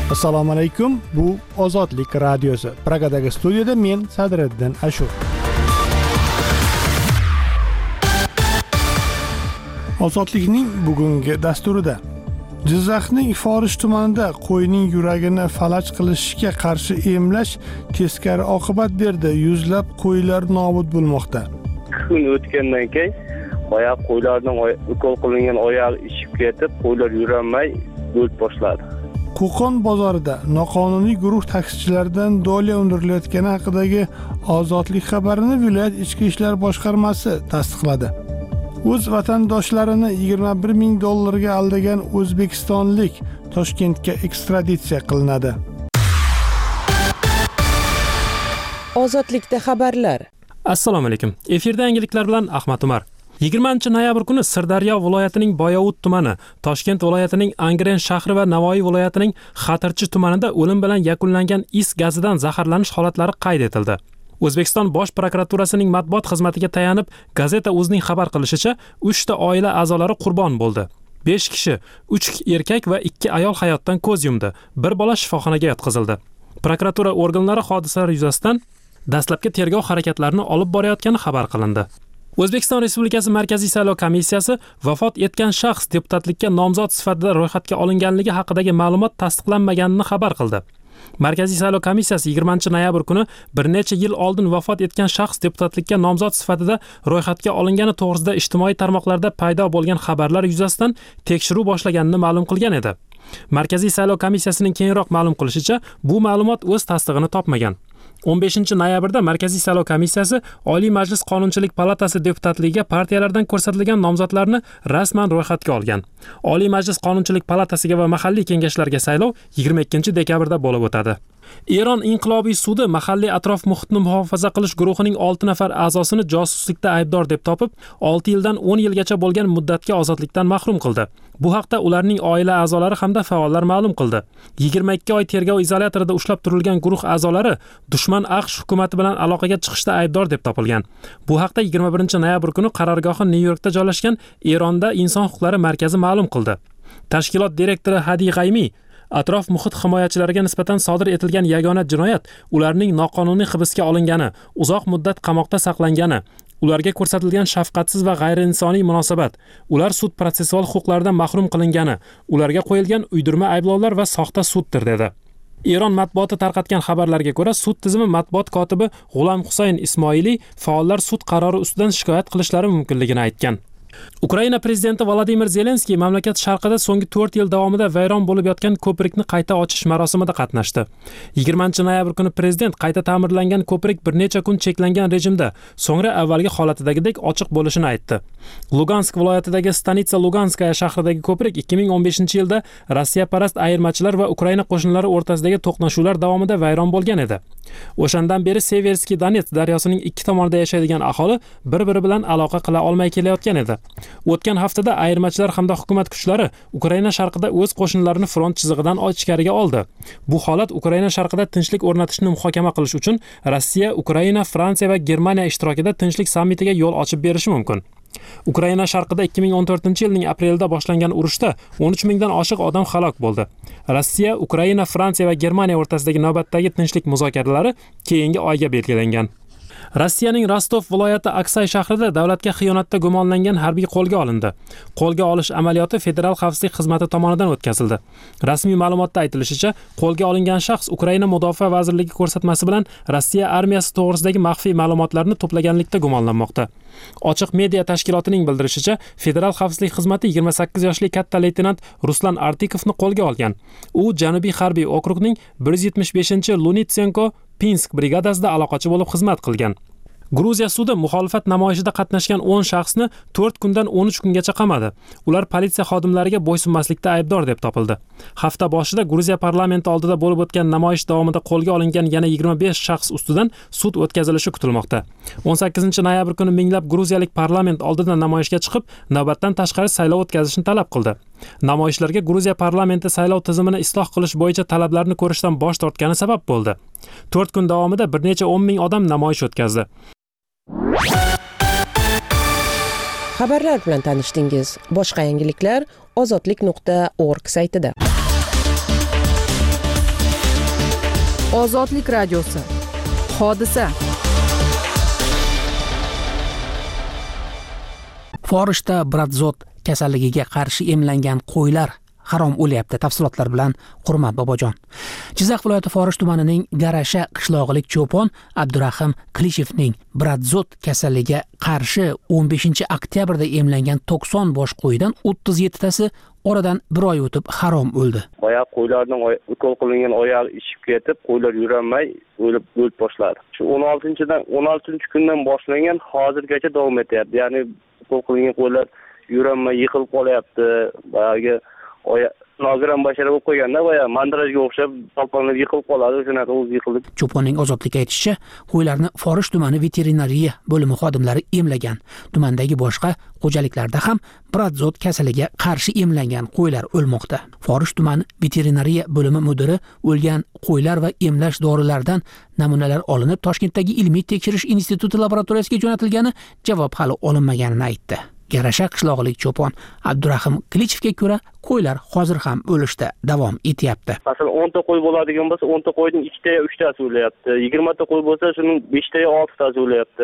Assalomu alaykum. Bu Ozodlik radiosi. Pragadagi studiyada men Sadriddin Ashur. Ozodlikning bugungi dasturida Jizzaxning Forish tumanida qo'yning yuragini falaj qilishga qarshi emlash teskari oqibat berdi. Yuzlab qo'ylar nobud bo'lmoqda. Kun o'tgandan keyin oyoq qo'ylarning ukol qilingan oyog'i ishib ketib, qo'ylar yurolmay o'lib boshladi. Qo'qon bozorida noqonuniy guruh taksichilardan dolya undirilayotgani haqidagi Ozodlik xabarini viloyat ichki ishlar boshqarmasi tasdiqladi. O'z vatandoshlarini $21,000 ga aldagan o'zbekistonlik Toshkentga ekstraditsiya qilinadi. Ozodlikda xabarlar. Assalomu alaykum. Efirda yangiliklar bilan Ahmad Umar. 20-noyabr kuni Sirdaryo viloyatining Boyovut tumani, Toshkent viloyatining Angren shahri va Navoiy viloyatining Xatirchi tumanida o'lim bilan yakunlangan is gazidan zaharlanish holatlari qayd etildi. O'zbekiston Bosh prokuraturasining matbuot xizmatiga tayanib, Gazeta o'zining xabar qilishicha, 3 ta oila a'zolari qurbon bo'ldi. 5 kishi, 3 erkak va 2 ayol hayotdan ko'z yumdi. Bir bola shifoxonaga yotqizildi. Prokuratura organlari hodisalar yuzasidan dastlabki tergov harakatlarini olib borayotgani xabar qilindi. O'zbekiston Respublikasi Markaziy saylov komissiyasi vafot etgan shaxs deputatlikka nomzod sifatida ro'yxatga olinganligi haqidagi ma'lumot tasdiqlanmaganini xabar qildi. Markaziy saylov komissiyasi 20-noyabr kuni bir necha yil oldin vafot etgan shaxs deputatlikka nomzod sifatida ro'yxatga olingani to'g'risida ijtimoiy tarmoqlarda paydo bo'lgan xabarlar yuzasidan tekshiruv boshlaganini ma'lum qilgan edi. Markaziy saylov komissiyasining keyinroq ma'lum qilishicha, bu ma'lumot o'z tasdig'ini topmagan. 15-noyabrda Markaziy saylov komissiyasi Oliy Majlis Qonunchilik palatasi deputatligiga partiyalardan ko'rsatilgan nomzodlarni rasman ro'yxatga olgan. Oliy Majlis Qonunchilik palatasiga va mahalliy kengashlarga saylov 22-dekabrda bo'lib o'tadi. Eron inqilobiy sudi mahalliy atrof muhitni muhofaza qilish guruhining 6 nafar a'zosini josuslikda aybdor deb topib, 6 yildan 10 yilgacha bo'lgan muddatga ozodlikdan mahrum qildi. Bu haqda ularning oila a'zolari hamda faollar ma'lum qildi. 22 oy tergov izolyatorida ushlab turilgan guruh a'zolari dushman AQSh hukumati bilan aloqaga chiqishda aybdor deb topilgan. Bu haqda 21-noyabr kuni qarorgohi Nyu-Yorkda joylashgan Eronda inson huquqlari markazi ma'lum qildi. Tashkilot direktori Hadi G'aymi atrof muhit himoyachilariga nisbatan sodir etilgan yagona jinoyat ularning noqonuniy hibsga olingani, uzoq muddat qamoqda saqlangani, ularga ko'rsatilgan shafqatsiz va g'ayriinsoniy munosabat, ular sud protsessual huquqlaridan mahrum qilingani, ularga qo'yilgan uydirma ayblovlar va soxta suddir dedi. Eron matbuoti tarqatgan xabarlarga ko'ra, sud tizimi matbuot kotibi G'ulam Husayn Ismoiliy faollar sud qarori ustidan shikoyat qilishlari mumkinligini aytgan. Ukraina prezidenti Vladimir Zelenskiy mamlakat sharqida so'nggi 4 yil davomida vayron bo'lib yotgan ko'prikni qayta ochish marosimida qatnashdi. 20-noyabr kuni prezident qayta ta'mirlangan ko'prik bir necha kun cheklangan rejimda, so'ngra avvalgi holatidagidek ochiq bo'lishini aytdi. Lugansk viloyatidagi Stanitsa Luganskaya shahridagi ko'prik 2015-yilda Rossiyaparast ayirmachilar va Ukraina qo'shinlari o'rtasidagi to'qnashuvlar davomida vayron bo'lgan edi. O'shandan beri Severskiy Donets daryosining ikki tomonida yashaydigan aholi bir-biri bilan aloqa qila olmay kelayotgan edi. O'tgan haftada ayirmachilar hamda hukumat kuchlari Ukraina sharqida o'z qo'shinlarini front chizig'idan ichkariga oldi. Bu holat Ukraina sharqida tinchlik o'rnatishni muhokama qilish uchun Rossiya, Ukraina, Fransiya va Germaniya ishtirokida tinchlik sammitiga yo'l ochib berishi mumkin. Ukraina sharqida 2014-yilning aprelida boshlangan urushda 13 mingdan oshiq odam halok bo'ldi. Rossiya, Ukraina, Fransiya va Germaniya o'rtasidagi navbatdagi tinchlik muzokaralari keyingi oyga belgilangan. Rossiyaning Rostov viloyati Aksay shahrida davlatga xiyonatda gumonlangan harbiy qo'lga olindi. Qo'lga olish amaliyoti Federal xavfsizlik xizmati tomonidan o'tkazildi. Rasmiy ma'lumotda aytilishicha, qo'lga olingan shaxs Ukraina mudofaa vazirligi ko'rsatmasi bilan Rossiya armiyasi to'g'risidagi maxfiy ma'lumotlarni to'plaganlikda gumonlanmoqda. Ochiq media tashkilotining bildirishicha, Federal xavfsizlik xizmati 28 yoshli katta leytenant Ruslan Artikovni qo'lga olgan. U Janubiy harbiy okrugning 175-Lunitsenko Pinsk brigadasida aloqachi bo'lib xizmat qilgan. Gruziya sudi muxolifat namoyishida qatnashgan 10 shaxsni 4 kundan 13 kungacha qamadi. Ular politsiya xodimlariga bo'ysunmaslikda aybdor deb topildi. Hafta boshida Gruziya parlamenti oldida bo'lib o'tgan namoyish davomida qo'lga olingan yana 25 shaxs ustidan sud o'tkazilishi kutilmoqda. 18-noyabr kuni minglab gruziyalik parlament oldida namoyishga chiqib, navbatdan tashqari saylov o'tkazishni talab qildi. Namoyishlarga Gruziya parlamenti saylov tizimini isloh qilish bo'yicha talablarni ko'rishdan bosh tortgani sabab bo'ldi. 4 kun davomida bir necha 10 ming odam namoyish o'tkazdi. Xabarlar bilan tanishdingiz. Boshqa yangiliklar ozodlik.org saytida. Ozodlik radiosi. Hodisa. Forishda Bradzot kasalligiga qarshi emlangan qo'ylar harom o'lyapti. Tafsilotlar bilan Hurmat Bobojon. Jizzax viloyati Forish tumanining Garasha qishlog'ilik cho'pon Abdurahim Klishevning Bradzot kasalligiga qarshi 15 oktyabrda emlangan 90 bosh qo'ydan 37 tasi oradan bir oy o'tib harom o'ldi. Oyoq qo'ylarning ukol qilingan oyog'i ishib ketib, qo'ylar yurolmay o'lib boshladi. Shu 16-kundan boshlangan hozirgacha davom etyapti. Ya'ni ukol qilingan qo'ylar yurolmay yiqilib qolyapti. Boyagi nogiron bashara bo'lib qo'yganda mandarajga o'xshab tolponlab yiqilib qoladi, shunaqa o'zi yiqilib. Cho'ponning ozodlikka aytishicha, qo'ylarni Forish tumani veterinariya bo'limi xodimlari emlagan. Tumandagi boshqa xo'jaliklarda ham Bradzot kasalligiga qarshi emlangan qo'ylar o'lmoqda. Forish tumani veterinariya bo'limi mudiri o'lgan qo'ylar va emlash dorilaridan namunalar olinib, Toshkentdagi ilmiy tekshirish instituti laboratoriyasiga jo'natilgani, javob hali olinmaganini aytdi. Garasha qishlog'ilik cho'pon Abdurahim Klichevga ko'ra, qo'ylar hozir ham o'lishda davom etyapti. Masalan, 10 ta qo'y bo'ladigan bo'lsa, 10 ta qo'yning 2 ta 3 tasi o'lyapti. 20 ta qo'y bo'lsa, shuning 5 ta 6 tasi o'lyapti.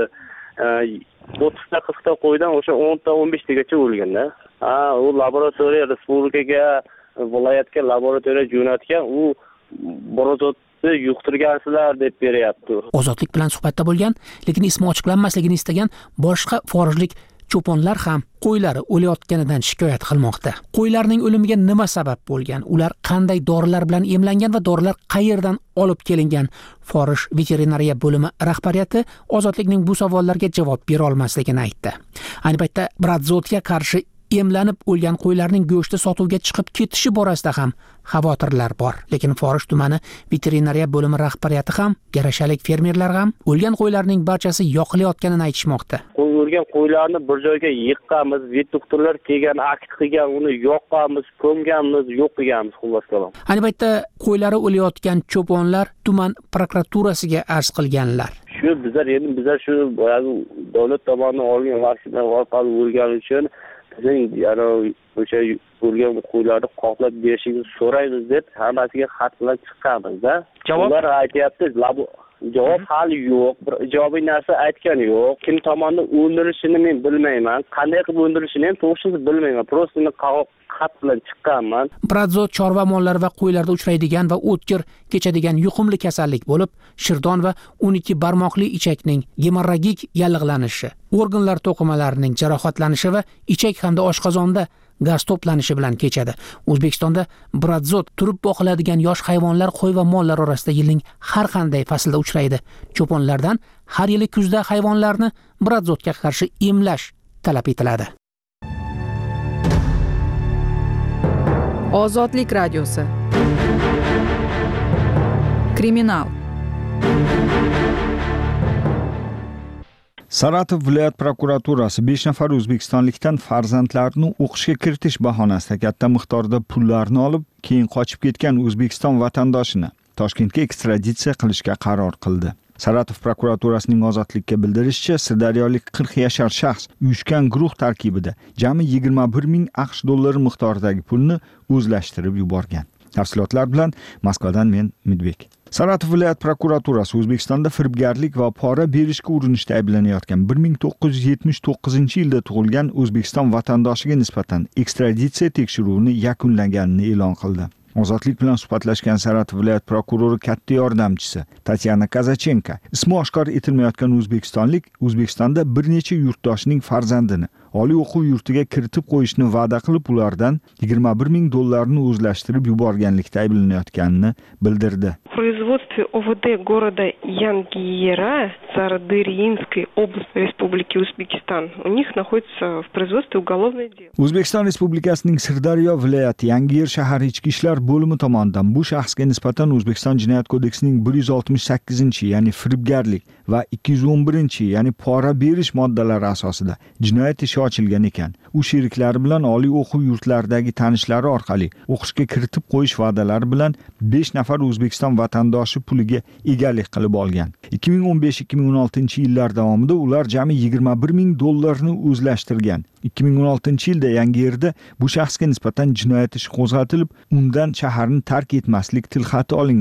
30 ta 40 ta qo'ydan o'sha 10 ta 15 tagacha o'lganda. U laboratoriya respublikaga, viloyatga laboratoriya jo'natgan, u Bradzotni yuqtirgansizlar deb beryapti. Ozodlik bilan suhbatda bo'lgan, lekin ismi ochiqlanmasligini istagan boshqa forijlik cho'ponlar ham qo'ylari o'layotganidan shikoyat qilmoqda. Qo'ylarning o'limiga nima sabab bo'lgan? Ular qanday dorilar bilan emlangan va dorilar qayerdan olib kelingan? Forish veterinariya bo'limi rahbariyati Ozodlikning bu savollarga javob bera olmasligini aytdi. Ayni paytda Bradzotga qarshi emlanib o'lgan qo'ylarning go'shti sotuvga chiqib ketishi borasida ham xavotirlar bor. Lekin Forish tumani veterinariya bo'limi rahbariyati ham, garashalik fermerlar ham o'lgan qo'ylarning barchasi yoqilayotganini aytishmoqda. O'lgan qo'ylarni bir joyga yiqqanmiz, vet doktorlar kelgan, akt qilgan, uni yoqqanmiz, ko'mganmiz, yo'q qilganmiz, xullas kalom. Ayni paytda qo'ylari o'layotgan cho'ponlar tuman prokuraturasiga arz qilganlar. Bizlar shu davlat tomonidan olgan vaksina orqali o'lgani uchun bizning o'sha o'lgan qo'ylarni qoplab berishingizni so'raymiz deb hammasiga xat bilan chiqqanmiz-da. Ular aytayapti, javob hali yo'q, bir ijobiy narsa aytgani yo'q. Kim tomonidan o'ldirishini men bilmayman, qanday qilib o'ldirishini ham to'g'risini bilmayman. Просто xat bilan chiqqanman. Bradzot chorva mollari va qo'ylarda uchraydigan va o'tkir kechadigan yuqumli kasallik bo'lib, shirdon va 12 barmoqli ichakning gemorragik yallig'lanishi, organlar to'qimalarining jarohatlanishi va ichak hamda oshqozonda gaz to'planishi bilan kechadi. O'zbekistonda Bradzot turib boqiladigan yosh hayvonlar, qo'y va mollar orasida yilning har qanday faslda uchraydi. Cho'ponlardan har yili kuzda hayvonlarni Bradzotga qarshi emlash talab etiladi. Ozodlik radiosi. Kriminal. Saratov viloyat prokuraturasi 5 nafar o'zbekistonlikdan farzandlarini o'qishga kiritish bahonasida katta miqdorda pullarni olib, keyin qochib ketgan O'zbekiston vatandoshini Toshkentga ekstraditsiya qilishga qaror qildi. Saratov prokuraturasining Ozodlikka bildirishicha, sirdaryolik 40 yashar shaxs uyushgan guruh tarkibida jami 21 ming AQSh dollari miqdoridagi pulni o'zlashtirib yuborgan. Tafsilotlar bilan Moskvadan men Midbek. Saratov viloyat prokuraturasi O'zbekistonda firibgarlik va pora berishga urinishda ayblanayotgan 1979-yilda tug'ilgan O'zbekiston vatandoshiga nisbatan ekstraditsiya tekshiruvini yakunlaganini e'lon qildi. Ozodlik bilan suhbatlashgan Saratov viloyat prokurori katta yordamchisi Tatyana Kazachenko ismi oshkor etilmayotgan o'zbekistonlik O'zbekistonda bir necha yurtdoshining farzandini oliy o'quv yurtiga kiritib qo'yishni va'da qilib, ulardan 21 ming dollarni o'zlashtirib yuborganlikda ayblanayotganini bildirdi. В производстве ОВД города Янгиера Сардыринской области Республики Узбекистан у них находится в производстве уголовное дело. O'zbekiston Respublikasining Sirdaryo viloyati Yangiyer shahar ichki ishlar bo'limi tomonidan bu shaxsga nisbatan O'zbekiston Jinoyat kodeksining 168, ya'ni firibgarlik va 211, ya'ni pora berish moddalari asosida jinoyat ishi ochilgan ekan. U sheriklari bilan oliy o'quv yurtlaridagi tanishlari orqali o'qishga kiritib qo'yish va'dalari bilan 5 nafar O'zbekiston vatandoshi puliga egalik qilib olgan. 2015-2016 yillar davomida ular jami 21 ming dollarni o'zlashtirgan. 2016-yilda Yangiyerda bu shaxsga nisbatan jinoyat ishi qo'zg'atilib, undan shaharni tark etmaslik tilxati olingan.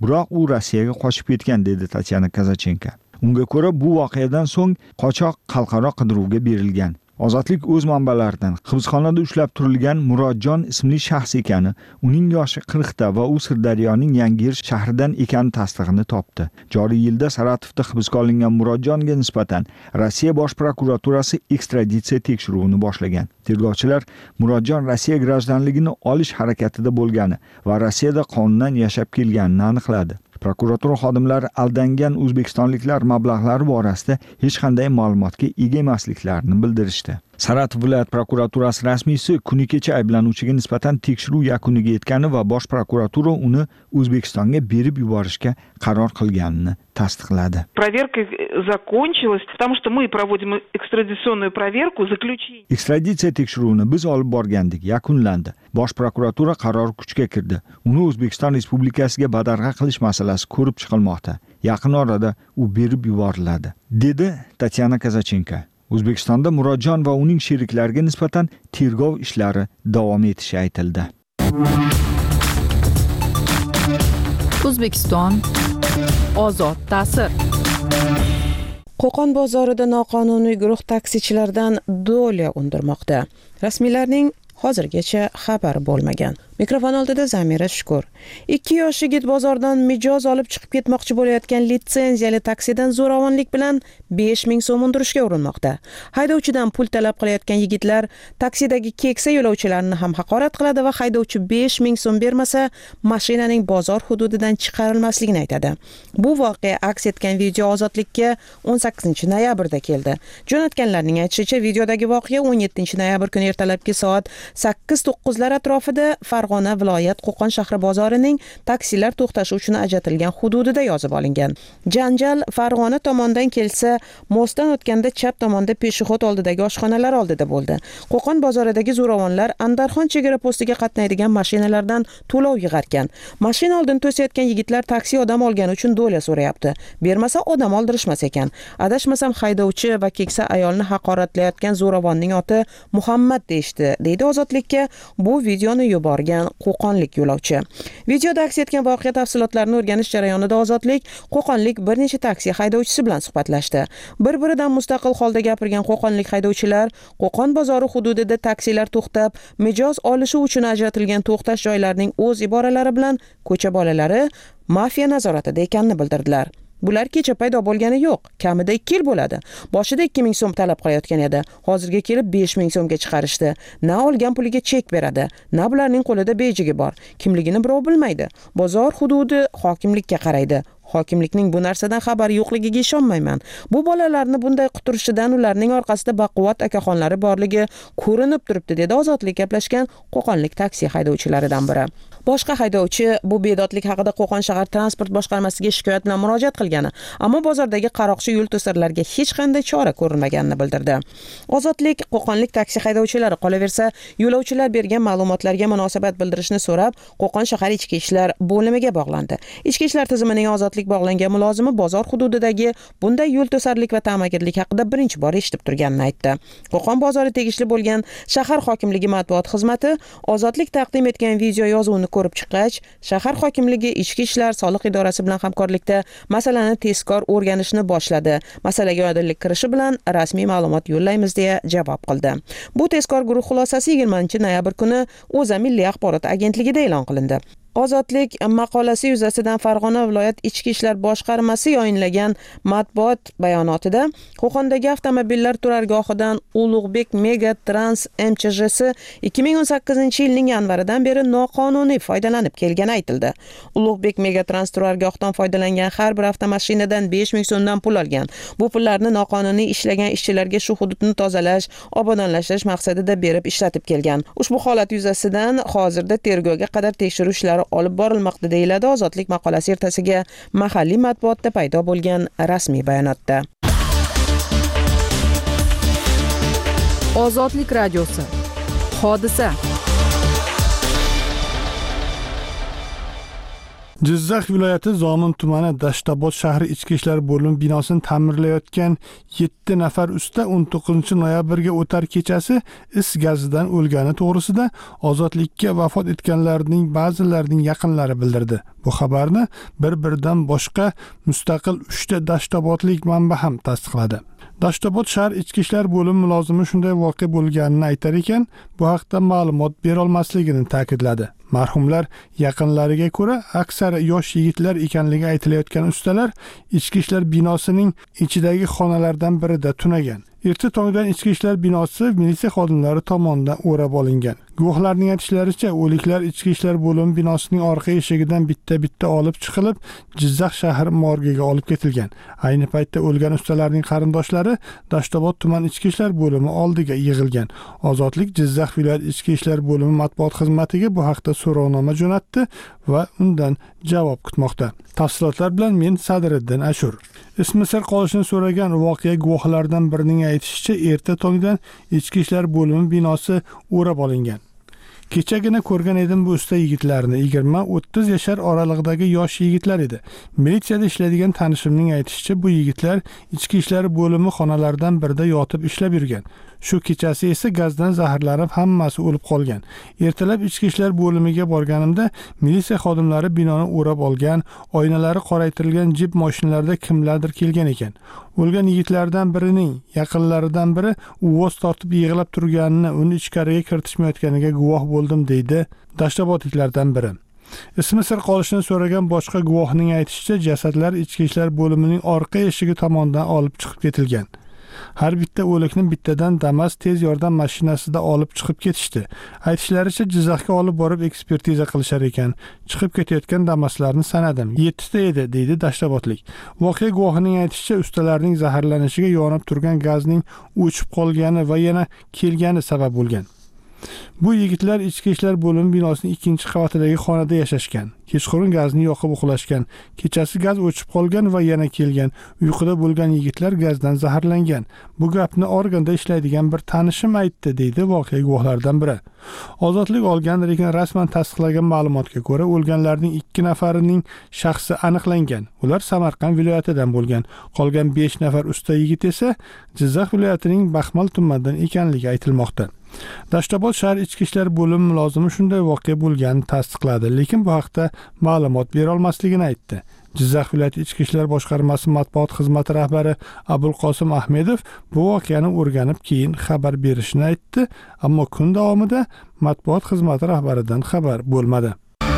biroq u Rossiyaga qochib ketgan, dedi Tatyana Kazachenko. Unga ko'ra, bu voqeadan so'ng qochoq xalqaro qidiruvga berilgan. Ozodlik o'z manbalaridan hibsxonada ushlab turilgan Murodjon ismli shaxs ekani, uning yoshi 40 ta va u Sirdaryoning Yangiyer shahridan ekani tasdig'ini topdi. Joriy yilda Saratovda hibsga olingan Murodjonga nisbatan Rossiya bosh prokuraturasi ekstraditsiya tekshiruvini boshlagan. Tergovchilar Murodjon Rossiya grajdanligini olish harakatida bo'lgani va Rossiyada qonundan yashab kelganini aniqladi. Prokuratura xodimlari aldangan o'zbekistonliklar mablag'lari borasida hech qanday ma'lumotga ega emasliklarini bildirishdi. Saratov viloyat prokuraturasi rasmiysi kuni kecha ayblanuvchiga nisbatan tekshiruv yakuniga yetgani va bosh prokuratura uni O'zbekistonga berib yuborishga qaror qilganini tasdiqladi. Проверка закончилась, потому что мы проводим экстрадиционную проверку, заключение. Ekstraditsiya tekshiruvini biz olib borgandik, yakunlandi. Bosh prokuratura qarori kuchga kirdi. Uni O'zbekiston Respublikasiga badarg'a qilish masalasi ko'rib chiqilmoqda. Yaqin orada u berib yuboriladi, dedi Tatyana Kazachenko. O'zbekistonda Murodjon va uning sheriklariga nisbatan tergov ishlari davom etishi aytildi. O'zbekiston ozod ta'sir. Qo'qon bozorida noqonuniy guruh taksichilardan do'lya undirmoqda. Rasmiylarning hozirgacha xabari bo'lmagan. Mikrofon oldida Zamira Shukur. 2 yosh yigit bozordan mijoz olib chiqib ketmoqchi bo'layotgan litsenziyali taksidan zo'ravonlik bilan 5000 so'm undirishga urinmoqda. Haydovchidan pul talab qilayotgan yigitlar taksidagi keksa yo'lovchilarni ham haqorat qiladi va haydovchi 5000 so'm bermasa, mashinaning bozor hududidan chiqarilmasligini aytadi. Bu voqea aks etgan video ozodlikka 18-noyabrda keldi. Jo'natganlarning aytishicha, videodagi voqea 17-noyabr kuni ertalabki soat 8-9lar atrofida Farg'ona viloyat Qo'qon shahri bozorining taksilar to'xtashi uchun ajratilgan hududida yozib olingan. Janjal Farg'ona tomondan kelsa, mostdan o'tganda chap tomonda peshixod oldidagi oshxonalar oldida bo'ldi. Qo'qon bozoridagi zo'ravonlar Andarxon chegara postiga qatnaydigan mashinalardan to'lov yig'arkan. Mashina oldin to'sayotgan yigitlar taksi odam olgani uchun do'lya so'rayapti. Bermasa odam oldirishmas ekan. Adashmasam haydovchi va keksa ayolni haqoratlayotgan zo'ravonning oti Muhammad deyishdi, deydi Ozodlikka bu videoni yuborgan qo'qonlik yo'lovchi. Videoda aks etgan voqea tafsilotlarini o'rganish jarayonida Ozodlik qo'qonlik bir necha taksi haydovchisi bilan suhbatlashdi. Bir-biridan mustaqil holda gapirgan qo'qonlik haydovchilar Qo'qon bozori hududida taksilar to'xtab, mijoz olishi uchun ajratilgan to'xtash joylarining o'z iboralari bilan ko'cha bolalari mafiya nazoratida ekanini bildirdilar. Bular kecha paydo bo'lgani yo'q, kamida 2 yil bo'ladi. Boshida 2000 so'm talab qilayotgan edi. Hozirga kelib 5000 so'mga chiqarishdi. Na olgan puliga chek beradi, na bularning qo'lida bejigi bor. Kimligini birov bilmaydi. Bozor hududi hokimlikka qaraydi. Hokimlikning bu narsadan xabari yo'qligiga ishonmayman. Bu bolalarni bunday quturishidan ularning orqasida baquvvat akaxonlari borligi ko'rinib turibdi, dedi Ozodlik gaplashgan qo'qonlik taksi haydovchilaridan biri. Boshqa haydovchi bu bedodlik haqida Qo'qon shahar transport boshqarmasiga shikoyat bilan murojaat qilgani, ammo bozordagi qaroqchi yo'l to'sarlarga hech qanday chora ko'rilmaganini bildirdi. Ozodlik qo'qonlik taksi haydovchilari qolaversa, yo'lovchilar bergan ma'lumotlarga munosabat bildirishni so'rab, Qo'qon shahar ichki ishlar bo'limiga bog'landi. Ichki ishlar tizimining Ozodlik bog'langan mulozimi bozor hududidagi bunday yo'l to'sarlik va ta'magirlik haqida birinchi bor eshitib turganini aytdi. Qo'qon bozori tegishli bo'lgan shahar hokimligi matbuot xizmati Ozodlik taqdim etgan video yozuvini ko'rib chiqqach, shahar hokimligi ichki ishlar soliq idorasi bilan hamkorlikda masalani tezkor o'rganishni boshladi. Masalaga oydinlik kirishi bilan rasmiy ma'lumot yo'llaymiz deya javob qildi. Bu tezkor guruh xulosasi 20-noyabr kuni O'zA Milliy axborot agentligida e'lon qilindi. Ozodlik maqolasi yuzasidan Farg'ona viloyat ichki ishlar boshqarmasi yayinlagan matbuot bayonotida Qo'qondagi avtomobillar turargohidan Ulug'bek Mega Trans MCJsi 2018-yilning yanvaridan beri noqonuniy foydalanib kelgani aytildi. Ulug'bek Mega Trans turargohdan foydalangan har bir avtomashinadan 5000 so'mdan pul olgan. Bu pullarni noqonuniy ishlagan ishchilarga shu hududni tozalash, obodonlashtirish maqsadida berib ishlatib kelgan. Ushbu holat yuzasidan hozirda tergovga qadar tekshiruv ishlari olib borilmoqda, deyiladi Ozodlik maqolasi ertasiga mahalliy matbuotda paydo bo'lgan rasmiy bayonotda. Ozodlik radiosi. Hodisa. Jizzax viloyati Zomin tumani Dashtobod shahri ichki ishlar bo'limi binosini ta'mirlayotgan 7 nafar usta 19 noyabrga o'tar kechasi is gazidan o'lgani to'g'risida ozodlikka vafot etganlarning ba'zilarining yaqinlari bildirdi. Bu xabarni bir-biridan boshqa mustaqil 3 ta dashtobodlik manba ham tasdiqladi. Dashtobod shahar ichki ishlar bo'limi mulozimi shunday voqea bo'lganini aytar ekan, bu haqda ma'lumot bera olmasligini ta'kidladi. Marhumlar yaqinlariga ko'ra, aksari yosh yigitlar ekanligi aytilayotgan ustalar ichki ishlar binosining ichidagi xonalardan birida tunagan. Erta tongdan ichki ishlar binosi militsiya xodimlari tomonidan o'rab olingan. Guvohlarning aytishlaricha, o'liklar ichki ishlar bo'limi binosining orqa eshigidan bitta-bitta olib chiqilib, Jizzax shahar morgiga olib ketilgan. Ayni paytda o'lgan ustalarning qarindoshlari Dashtobod tuman ichki ishlar bo'limi oldiga yig'ilgan. Ozodlik Jizzax viloyat ichki ishlar bo'limi matbuot xizmatiga bu haqda so'rovnoma jo'natdi va undan javob kutmoqda. Tafsilotlar bilan men Sadriddin Ashur. Ismi sir qolishini so'ragan voqea guvohlaridan birining aytishicha, erta tongdan ichki ishlar bo'limi binosi o'rab olingan. Kechagina ko'rgan edim bu usta yigitlarni, 20-30 yashar oralig'idagi yosh yigitlar edi. Militsiyada ishlaydigan tanishimning aytishicha, bu yigitlar ichki ishlar bo'limi xonalaridan birida yotib ishlab yurgan. Shu kechasi esa gazdan zaharlanib hammasi o'lib qolgan. Ertalab ichki ishlar bo'limiga borganimda militsiya xodimlari binoni o'rab olgan, oynalari qoraytirilgan jip mashinalarida kimlardir kelgan ekan. O'lgan yigitlardan birining yaqinlaridan biri uvoz tortib yig'lab turganini, uni ichkariga kiritishmayotganiga guvoh bo'ldim deydi Dashtobodliklardan biri. Ismi sir qolishini so'ragan boshqa guvohning aytishicha, jasadlar ichki ishlar bo'limining orqa eshigi tomonidan olib chiqib ketilgan. Har bitta o'likni bittadan Damas tez yordam mashinasida olib chiqib ketishdi. Aytishlaricha, Jizzaxga olib borib ekspertiza qilishar ekan. Chiqib ketayotgan Damaslarni sanadim. 7 ta edi, deydi Dashtobodlik. Voqea guvohining aytishicha, ustalarning zaharlanishiga yonib turgan gazning o'chib qolgani va yana kelgani sabab bo'lgan. Bu yigitlar ichki ishlar bo'limi binosining 2-qavatidagi xonada yashashgan. Kechqurun gazni yoqib uxlashgan. Kechasi gaz o'chib qolgan va yana kelgan. Uyquda bo'lgan yigitlar gazdan zaharlangan. Bu gapni organda ishlaydigan bir tanishim aytdi, deydi voqea guvohlaridan biri. Ozodlik olgan, lekin rasman tasdiqlagan ma'lumotga ko'ra, o'lganlarning 2 nafarining shaxsi aniqlangan. Ular Samarqand viloyatidan bo'lgan. Qolgan 5 nafar usta yigit esa Jizzax viloyatining Baxmal tumanidan ekanligi aytilmoqda. Dashtobod shahar ichki ishlar bo'limi mulozimi shunday voqea bo'lganini tasdiqladi, lekin bu haqda ma'lumot bera olmasligini aytdi. Jizzax viloyati ichki ishlar boshqarmasi matbuot xizmati rahbari Abulqosim Ahmedov bu voqeani o'rganib keyin xabar berishini aytdi, ammo kun davomida matbuot xizmati rahbaridan xabar bo'lmadi.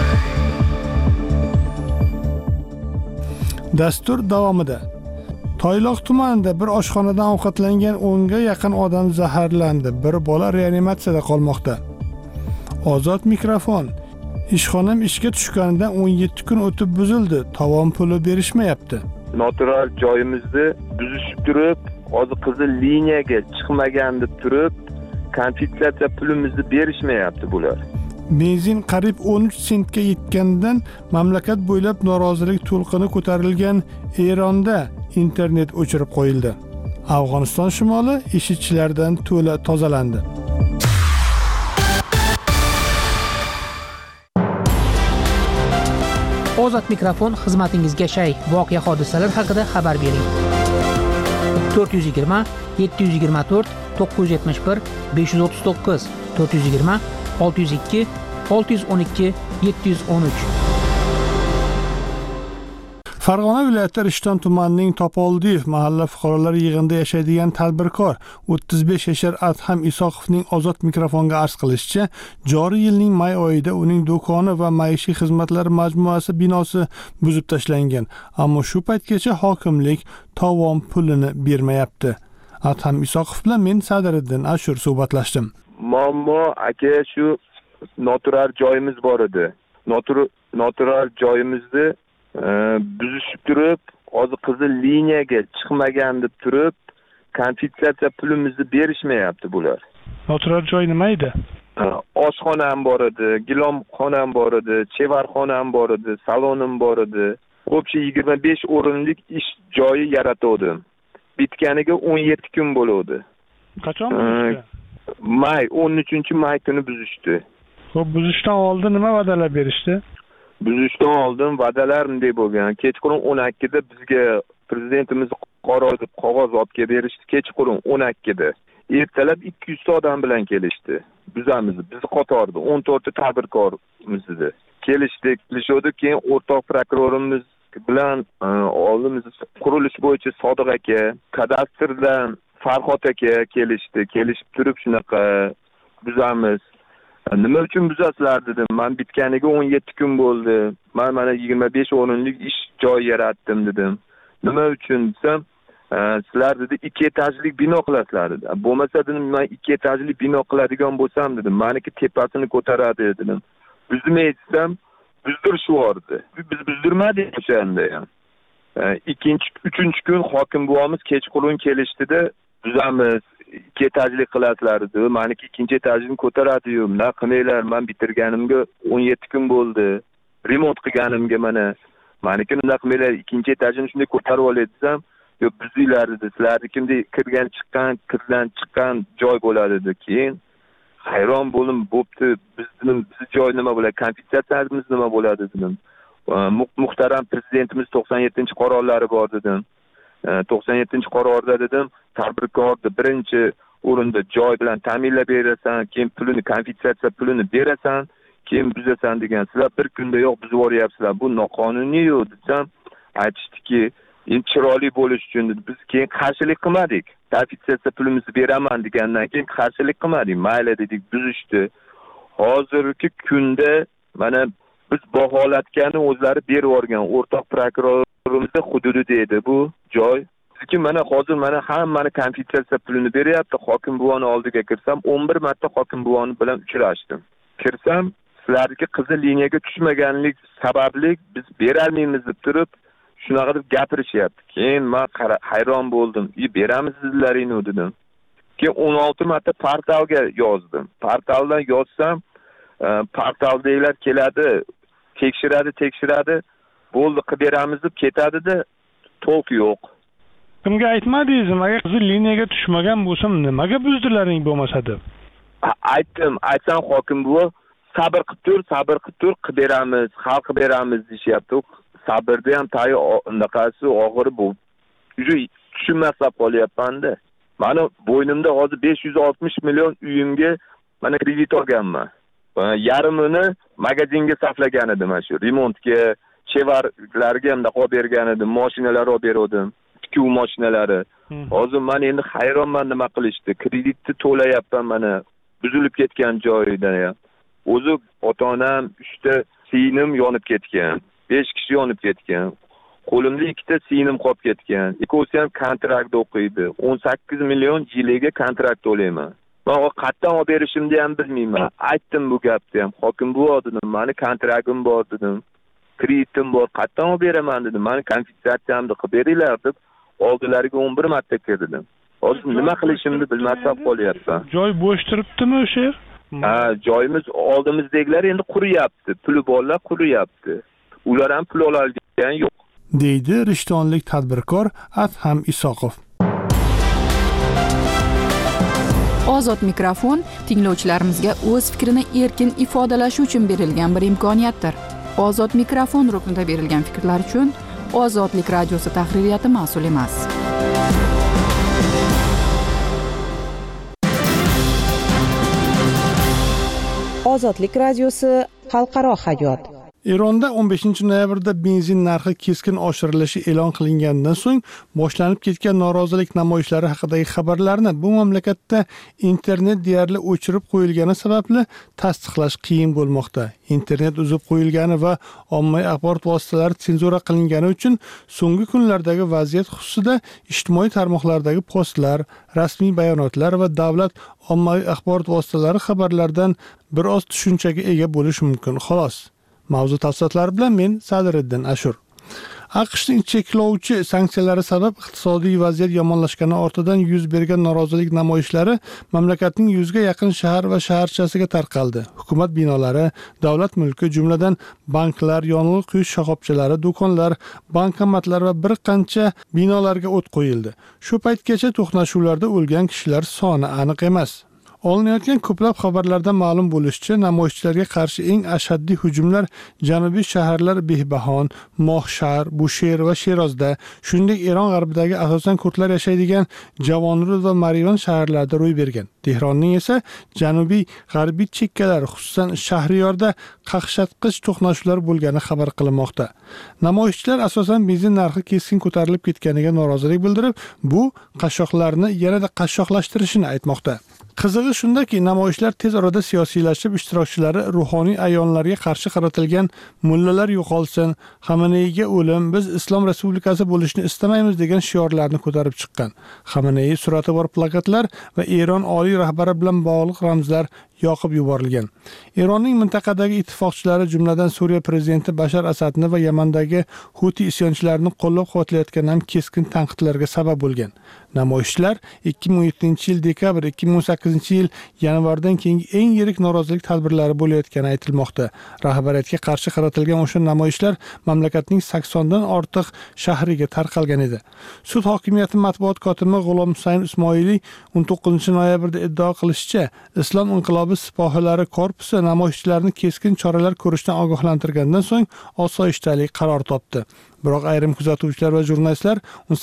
Dastur davomida Toyloq tumanida bir oshxonadan ovqatlangan 10 ga yaqin odam zaharlandi. Bir bola reanimatsiyada qolmoqda. Ozod mikrofon. Ishxonam ishga tushganidan 17 kun o'tib buzildi. Tovon puli berishmayapti. Noturar joyimizni buzishib turib, hozir qizil liniyaga chiqmagan deb turib, konfiskatsiya pulimizni berishmayapti bular. Benzin qariyb 13 sentga yetgandan mamlakat bo'ylab norozilik to'lqini ko'tarilgan Eronda internet o'chirib qo'yildi. Afg'oniston shimoli IShIDchilardan to'la tozalandi. Ozod mikrofon xizmatingizga shay. Voqea hodisalar haqida xabar bering. 420 724 971 539 420 602 612 713. Farg'ona viloyati Rishton tumanining Topoldiyev mahalla fuqarolar yig'inida yashaydigan tadbirkor 35 yashar Adham Isoqovning ozod mikrofonga arz qilishicha, joriy yilning may oyida uning do'koni va maishiy xizmatlar majmuasi binosi buzib tashlangan, ammo shu paytgacha hokimlik tovon pulini bermayapti. Adham Isoqov bilan men Sadriddin Ashur suhbatlashdim. Muammo aka shu noturar joyimiz bor edi. Noturar joyimizni buzishib turib, hozir qizil liniyaga chiqmagan deb turib, konfiskatsiya pulimizni berishmayapti bular. Noturar joy nima edi? Oshxona ham bor edi, gilomxona ham bor edi, chevarxona ham bor edi, salonim bor edi. Ko'pchi 25 o'rinlik ish joyi yaratdim. Bitganiga 17 kun bo'ldi. Qachon buzishdi? May 13-may kuni buzishdi. Xo'p, buzishdan oldin nima va'dalar berishdi? buzishdan oldin va'dalar bunday bo'lgan. Kechqurun 12da bizga prezidentimiz qog'oz olib kelib berishdi. Kechqurun 12da. Ertalab 200 odam bilan kelishdi. Biz qatorda 14 ta tadbirkorimiz edi. Kelishdik, keyin o'rtoq prokurorimiz bilan oldimiz qurilish bo'yicha Sodiq aka, kadastrdan Farhod aka kelishib turib shunaqa buzamiz. Nima uchun buzasizlar dedim. Men bitganiga 17 kun bo'ldi. Men mana 25 o'rinlik ish joyi yaratdim dedim. Nima uchun desam, sizlar dedi 2 etajli bino qilasizlar dedi. Bo'lmasa dedim, men 2 etajli bino qiladigan bo'lsam dedim, meniki tepasini ko'taradi dedim. Buzmay desam, buzdirishvordi. Biz buzdirmadik o'shanda ham. Ikkinchi, uchinchi kun hokim buvomiz kechqurun kelishdi-da, buzamiz, 2 etajli qilasizlar dedi. Meniki 2 etajini ko'taradi-yu, nima qilmaylar, men bitirganimga 17 kun bo'ldi. Remont qilganimga mana meniki nima qilmaylar, 2 etajini shunday ko'tarib olay desam, yo'q buzinglar dedi. Sizlarnikimda kirgan chiqqan joy bo'ladi dedi. Keyin hayron bo'ldim, bo'pti, bizni joy nima bo'ladi, kompensatsiyamiz nima bo'ladi dedim. Muhtaram prezidentimiz 97-qarollari bor dedim. 97-qarorda dedim, tadbirkorni birinchi o'rinda joy bilan ta'minlab berasan, keyin pulini, kompensatsiya pulini berasan, keyin buzasan degan. Sizlar bir kunda yo'q buzib yuboryapsizlar. Bu noqonuniy-ku desam, aytishdiki, endi chiroyli bo'lish uchun dedi. Biz keyin qarshilik qilmadik. Kompensatsiya pulimizni beraman degandan keyin qarshilik qilmadik. Mayli dedik, buzishdi. Hozirgi kunda mana biz baholatgani o'zlari berib yuborgan o'rtoq prokurorimiz hududi deydi bu joy. Lekin mana hozir hammani kompensatsiya pulini beryapti. Hokim buvoni oldiga kirsam 11 marta hokim buvoni bilan uchrashdim. Kirsam, sizlarga qizil liniyaga tushmaganlik sababli biz berolmaymiz deb turib shunaqa deb gapirishyapti. Keyin men hayron bo'ldim. Beramiz sizlaringni dedim. Keyin 16 marta portalga yozdim. Portaldan yozsam, portaldagilar keladi, tekshiradi. Bo'ldi, qilib beramiz deb ketadi-da, to'q yo'q. Kimga aytmadingizmi? Agar qizil liniyaga tushmagan bo'lsam, nimaga buzdilaring bo'lmasa deb? Aytsam hokim buva sabr qilib tur, qilib beramiz, hal qilib beramiz deyapti. Sabrda ham tayi unaqasi og'ir bu. Tushunmaslab qolyapman-da. Mana bo'ynimda hozir 560 million uyimga mana kredit olganman. Yarmini magazinga saqlagan edim mana shu remontga, chevarlarga ham qo'yib bergan edim, mashinalar olib berdim, tikuv mashinalari. Hozir men endi hayronman nima qilishdi. Kreditni to'layapman mana buzilib ketgan joyida ham. O'zi ota-onam 3 ta singlim yonib ketgan. 5 kishi yonib ketgan. Qo'limda 2 ta singlim qolib ketgan. Ikkovsi ham kontraktda o'qiydi. 18 million yiliga kontrakt to'layman. Men qatdan olib berishimni ham bilmayman. Aytdim bu gapni ham. Hokim buva dedim, meni kontraktim bor dedim. Kreditim bor, qatdan olib beraman dedim. Meni kompensatsiyamni qilib beringlar deb oldilariga 11 marta kirdim. Hozir nima qilishimni bilmasam qolyapman. Joy bo'sh turibdimi o'sha yer? Joyimiz oldimizdagilar endi quriyapti. Puli borlar quriyapti. Ular ham pul oladigan yo'q, deydi rishtonlik tadbirkor Adham Isoqov. Ozod mikrofon tinglovchilarimizga o'z fikrini erkin ifodalashi uchun berilgan bir imkoniyatdir. Ozod mikrofon ruknida berilgan fikrlar uchun Ozodlik radiosi tahririyati mas'ul emas. Ozodlik radiosi xalqaro hayot. Eronda 15-noyabrda benzin narxi keskin oshirilishi e'lon qilingandan so'ng boshlanib ketgan norozilik namoyishlari haqidagi xabarlarni bu mamlakatda internet deyarli o'chirib qo'yilgani sababli tasdiqlash qiyin bo'lmoqda. Internet uzib qo'yilgani va ommaviy axborot vositalari senzura qilingani uchun so'nggi kunlardagi vaziyat xususida ijtimoiy tarmoqlardagi postlar, rasmiy bayonotlar va davlat ommaviy axborot vositalari xabarlardan biroz tushunchaga ega bo'lishi mumkin, xolos. Mavzu tafsilotlari bilan men Sadiriddin Ashur. AQShning cheklovchi sanksiyalari sabab iqtisodiy vaziyat yomonlashgani ortidan yuz bergan norozilik namoyishlari mamlakatning 100 ga yaqin shahar va shaharchasiga tarqaldi. Hukumat binolari, davlat mulki, jumladan banklar, yong'in quyish shoxobchalari, do'konlar, bankomatlar va bir qancha binolarga o't qo'yildi. Shu paytgacha to'qnashuvlarda o'lgan kishilar soni aniq emas. Olinayotgan ko'plab xabarlardan ma'lum bo'lishicha, namoyishchilarga qarshi eng ashaddiy hujumlar janubiy shaharlar Behbahon, Mohshar, Bushehr va Sherozda, shuningdek Eron g'arbidagi asosan kurdlar yashaydigan Javonrud va Marivan shaharlarida ro'y bergan. Tehronning esa janubiy g'arbiy chekkalari, xususan Shahriyorda qaqshatqich to'qnashuvlar bo'lgani xabar qilinmoqda. Namoyishchilar asosan benzin narxi keskin ko'tarilib ketganiga norozilik bildirib, bu qashshoqlarni yanada qashshoqlashtirishini aytmoqda. Qizig'i shundaki, namoyishlar tez orada siyosiylashib, ishtirokchilari ruhoniy ayonlarga qarshi qaratilgan mullalar yo'qolsin, Xameneiga o'lim, biz Islom Respublikasi bo'lishni istamaymiz degan shiorlarni ko'tarib chiqqan. Xamenei surati bor plakatlar va Eron oliy rahbari bilan bog'liq ramzlar yoqib yuborilgan. Eronning mintaqadagi ittifoqchilari, jumladan Suriya prezidenti Bashar Asadni va Yamandagi Huti isyonchilarini qo'llab-quvvatlayotgani ham keskin tanqidlarga sabab bo'lgan. Namoyishlar 2017-yil dekabr, 2018-yil yanvardan keyingi eng yirik norozilik tadbirlari bo'layotgani aytilmoqda. Rahbariyatga qarshi qaratilgan o'sha namoyishlar mamlakatning 80 dan ortiq shahriga tarqalgan edi. Sud hokimiyati matbuot kotibi G'ulom Husayn Ismoiliy 19-noyabrda iddao qilishicha, Islom inqilobi sipohilari korpusi namoyishchilarni keskin choralar ko'rishdan ogohlantirgandan so'ng osoyishtalik qaror topdi. Biroq ayrim kuzatuvchilar va jurnalistlar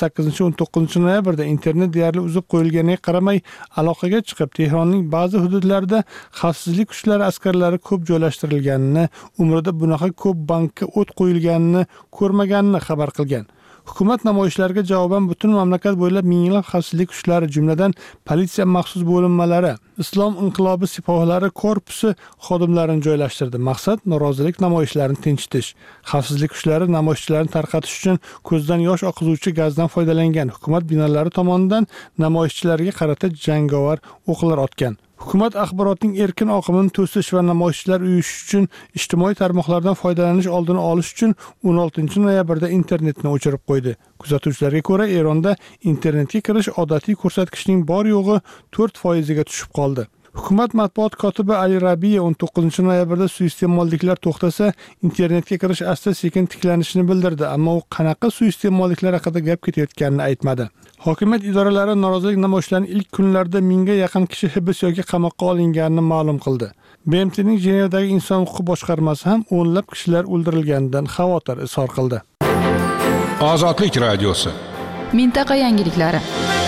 18-19 noyabrda internet deyarli uzib qo'yilganiga qaramay aloqaga chiqib, Tehronning ba'zi hududlarida xavfsizlik kuchlari askarlari ko'p joylashtirilganini, umrida bunaqa ko'p bankka o't qo'yilganini ko'rmaganini xabar qilgan. Hukumat namoyishlarga javoban butun mamlakat bo'ylab minglab xavfsizlik kuchlari, jumladan politsiya maxsus bo'linmalari, Islom inqilobi sipohlari korpusi xodimlarini joylashtirdi. Maqsad norozilik namoyishlarini tinchitish. Xavfsizlik kuchlari namoyishchilarni tarqatish uchun ko'zdan yosh oqizuvchi gazdan foydalangan. Hukumat binolari tomonidan namoyishchilarga qarata jangovar o'qlar otgan. Hukumat axborotning erkin oqimini to'sish va namoyishchilar uyushish uchun ijtimoiy tarmoqlardan foydalanish oldini olish uchun 16-noyabrda internetni o'chirib qo'ydi. Kuzatuvchilarga ko'ra, Eronda internetga kirish odatiy ko'rsatkichning bor yo'g'i 4% ga tushib qoldi. Hukumat matbuot kotibi Ali Rabiya 19-noyabrda suiiste'molliklar to'xtasa, internetga kirish asta-sekin tiklanishini bildirdi, ammo u qanaqa suiiste'molliklar haqida gap ketayotganini aytmadi. Hokimiyat idoralari norozilik namoyishlarining ilk kunlarida 1000 ga yaqin kishi hibs yoki qamoqqa olinganini ma'lum qildi. BMTning Jenevadagi inson huquqi boshqarmasi ham o'nlab kishilar o'ldirilganidan xavotir izhor qildi. Ozodlik radiosi. Mintaqa yangiliklari.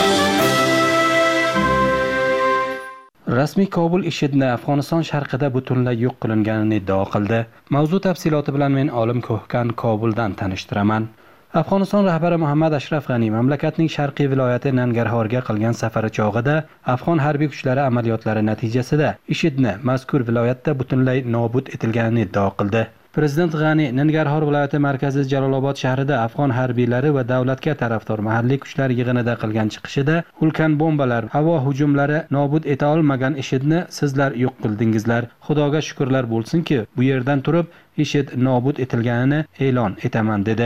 Rasmiy Kobul IShIDni Afg'oniston sharqida butunlay yo'q qilinganini iddao qildi. Mavzu tafsiloti bilan men Olim Ko'hkan Kobuldan tanishtiraman. Afg'oniston rahbari Muhammad Ashraf G'ani mamlakatning sharqiy viloyati Nangarhorga qilgan safari chog'ida Afg'on harbiy kuchlari amaliyotlari natijasida IShIDni mazkur viloyatda butunlay nobud etilganini iddao qildi. Prezident G'ani Nangarhor viloyati markazi Jalolobod shahrida Afg'on harbiylari va davlatga tarafdor mahalliy kuchlar yig'inida qilgan chiqishida ulkan bombalar, havo hujumlari nobud eta olmagan IShIDni sizlar yo'q qildingizlar. Xudoga shukrlar bo'lsinki, bu yerdan turib IShID nobud etilganini e'lon etaman dedi.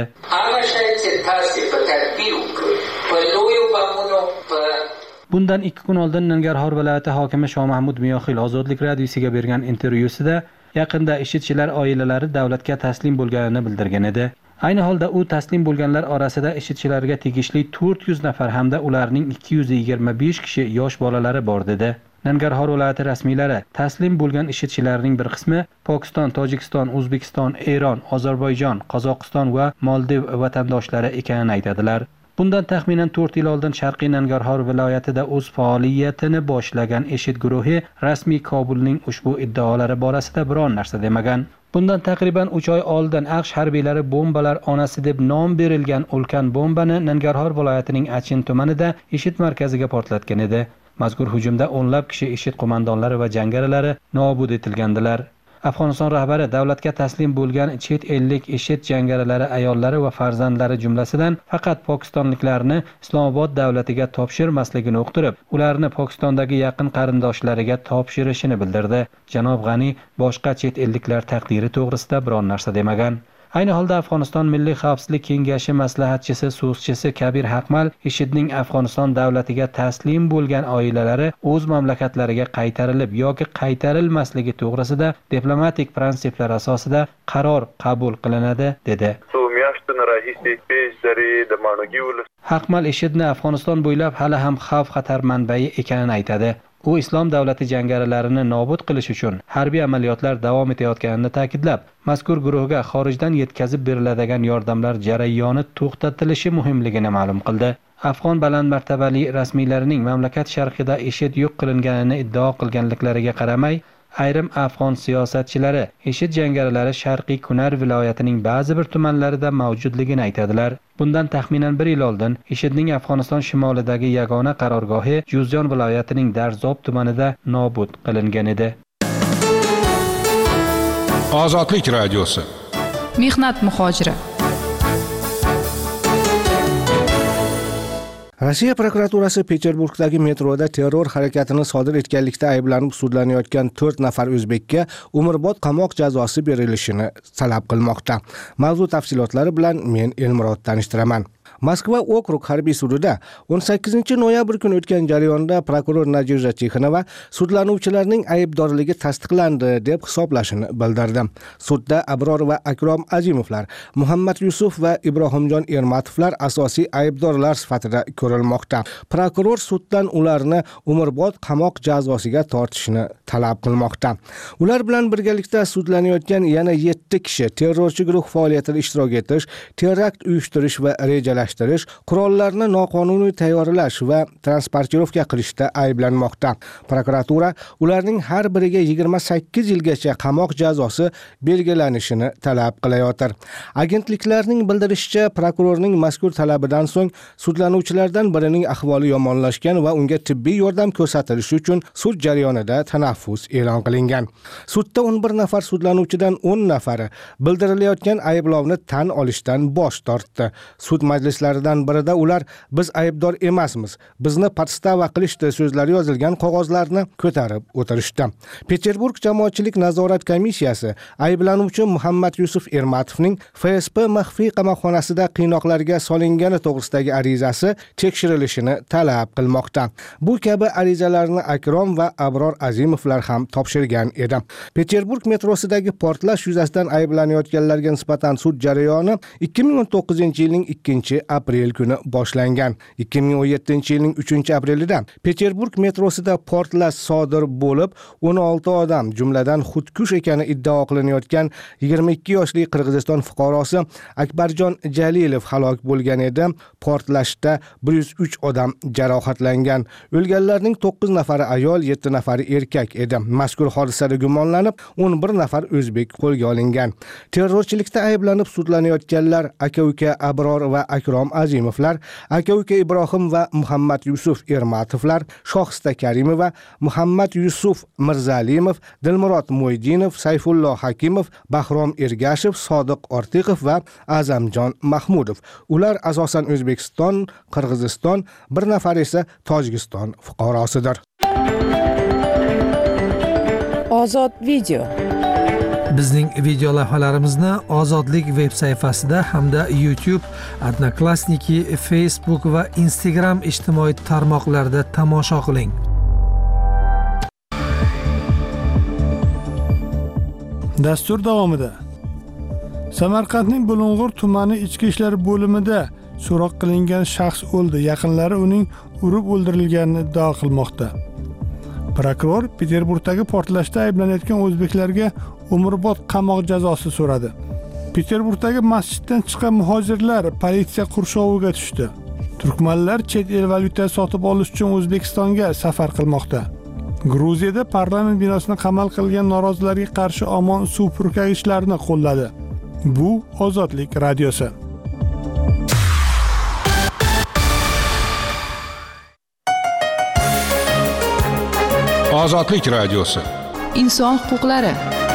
Bundan 2 kun oldin Nangarhor viloyati hokimi Shoh Mahmud Miyoxil Ozodlik radiosiga bergan intervyusida yaqinda IShIDchilar oilalari davlatga taslim bo'lganini bildirgan edi. Ayni holda u taslim bo'lganlar orasida IShIDchilarga tegishli 400 nafar hamda ularning 225 kishi yosh bolalari bor dedi. Nangarhor viloyati rasmiylari taslim bo'lgan IShIDchilarning bir qismi Pokiston, Tojikiston, O'zbekiston, Eron, Ozarbayjon, Qozog'iston va Moldiv vatandoshlari ekanini aytadilar. Bundan taxminan 4 yil oldin Sharqiy Nangarhor viloyatida o'z faoliyatini boshlagan IShID guruhi rasmiy Kobulning ushbu iddaolari borasida biron narsa demagan. Bundan taqriban 3 oy oldin AQSh harbiylari bombalar onasi deb nom berilgan ulkan bombani Nangarhor viloyatining Achin tumanida IShID markaziga portlatgan edi. Mazkur hujumda o'nlab kishi IShID qo'mondonlari va jangarilari nobud etilgandilar. Afg'oniston rahbari davlatga taslim bo'lgan chet ellik IShID jangarilari ayollari va farzandlari jumlasidan faqat pokistonliklarni Islomobod davlatiga topshirmasligini uqtirib, ularni Pokistondagi yaqin qarindoshlariga topshirishini bildirdi. Janob G'ani boshqa chet elliklar taqdiri to'g'risida biron narsa demagan. Ayni holda Afg'oniston Milliy xavfsizlik kengashi maslahatchisi so'zchisi Kabir Haqmal IShIDning Afg'oniston davlatiga taslim bo'lgan oilalari o'z mamlakatlariga qaytarilib yoki qaytarilmasligi to'g'risida diplomatik prinsiplar asosida qaror qabul qilinadi dedi. Haqmal IShIDni Afg'oniston bo'ylab hali ham xavf-xatar manbai ekanini aytadi. U Islom davlati jangarilarini nobud qilish uchun harbiy amaliyotlar davom etayotganini ta'kidlab, mazkur guruhga xorijdan yetkazib beriladigan yordamlar jarayoni to'xtatilishi muhimligini ma'lum qildi. Afg'on baland martabali rasmiylarining mamlakat sharqida IShID yo'q qilinganini iddao qilganliklariga qaramay, ayrim afg'on siyosatchilari IShID jangarilari Sharqiy Kunar viloyatining ba'zi bir tumanlarida mavjudligini aytadilar. Bundan taxminan 1 yil oldin IShIDning Afg'oniston shimolidagi yagona qarorgohi Juzjon viloyatining Darzob tumanida nobud qilingan edi. Ozodlik radiosi. Mehnat muhojiri. Rossiya prokuraturasi Peterburgdagi metroda terror harakatini sodir etganlikda ayblanib sudlanayotgan 4 nafar o'zbekka umrbod qamoq jazosi berilishini talab qilmoqda. Mavzu tafsilotlari bilan men Elmurod tanishtiraman. Moskva okrug harbiy sudida 18-noyabr kuni o'tgan jarayonda prokuror Nadejda Tixonova sudlanuvchilarning aybdorligi tasdiqlandi deb hisoblashini bildirdi. Sudda Abror va Akrom Azimovlar, Muhammad Yusuf va Ibrohimjon Ermatovlar asosiy aybdorlar sifatida ko'rilmoqda. Prokuror suddan ularni umrbod qamoq jazosiga tortishni talab qilmoqda. Ular bilan birgalikda sudlanayotgan yana 7 kishi terrorchi guruh faoliyatida ishtirok etish, terakt uyushtirish va rejalashtirish, qurollarni noqonuniy tayyorlash va transportirovka qilishda ayblanmoqda. Prokuratura ularning har biriga 28 yilgacha qamoq jazosi belgilanishini talab qilayotir. Agentliklarning bildirishicha, prokurorning mazkur talabidan so'ng sudlanuvchilardan birining ahvoli yomonlashgan va unga tibbiy yordam ko'rsatilishi uchun sud jarayonida tanaffus e'lon qilingan. Sudda 11 nafar sudlanuvchidan 10 nafari bildirilayotgan ayblovni tan olishdan bosh tortdi. Sud majlislaridan birida ular biz aybdor emasmiz, bizni podstava qilishdi so'zlari yozilgan qog'ozlarni ko'tarib o'tirishdi. Peterburg jamoatchilik nazorat komissiyasi ayblanuvchi Muhammad Yusuf Ermatovning FSB maxfiy qamoqxonasida qiynoqlarga solingani to'g'risidagi arizasi tekshirilishini talab qilmoqda. Bu kabi arizalarni Akrom va Abror Azimovlar ham topshirgan edi. Peterburg metrosidagi portlash yuzasidan ayblanayotganlarga nisbatan sud jarayoni 2019-yilning 2-aprel kuni boshlangan. 2017-yilning 3-aprelida Peterburg metrosida portlash sodir bo'lib, 16 odam, jumladan xudkush ekani iddao qilinayotgan 22 yoshli Qirg'iziston fuqarosi Akbarjon Jalilov halok bo'lgan edi. Portlashda 103 odam jarohatlangan. O'lganlarning 9 nafari ayol, 7 nafari erkak edi. Mazkur hodisada gumonlanib 11 nafar o'zbek qo'lga olingan. Terrorchilikda ayblanib sudlanayotganlar aka-uka Abror va Akrom Azimovlar, aka-uka Ibrohim va Muhammad Yusuf Ermatovlar, Shohista Karimova, Muhammad Yusuf Mirzalimov, Dilmurod Mo'ydinov, Sayfullo Hakimov, Bahrom Ergashev, Sodiq Ortiqov va Azamjon Mahmudov. Ular asosan O'zbekiston, Qirg'iziston, bir nafar esa Tojikiston fuqarosidir. Ozod video. Bizning video lavhalarimizni Ozodlik veb sayfasida hamda YouTube, Odnoklassniki, Facebook va Instagram ijtimoiy tarmoqlarida tomosha qiling. Dastur davomida Samarqandning Bulung'ur tumani ichki ishlar bo'limida so'roq qilingan shaxs o'ldi. Yaqinlari uning urib o'ldirilganini iddao qilmoqda. Prokuror Peterburgdagi portlashda ayblanayotgan o'zbeklarga umrbod qamoq jazosi so'radi. Peterburgdagi masjiddan chiqqan muhojirlar politsiya qurshoviga tushdi. Turkmanlar chet el valyuta sotib olish uchun O'zbekistonga safar qilmoqda. Gruziyada parlament binosini qamal qilgan norozilarga qarshi omon suv purkagichlarini qo'lladi. Bu Ozodlik radiosi. Ozodlik radiosi. Inson huquqlari.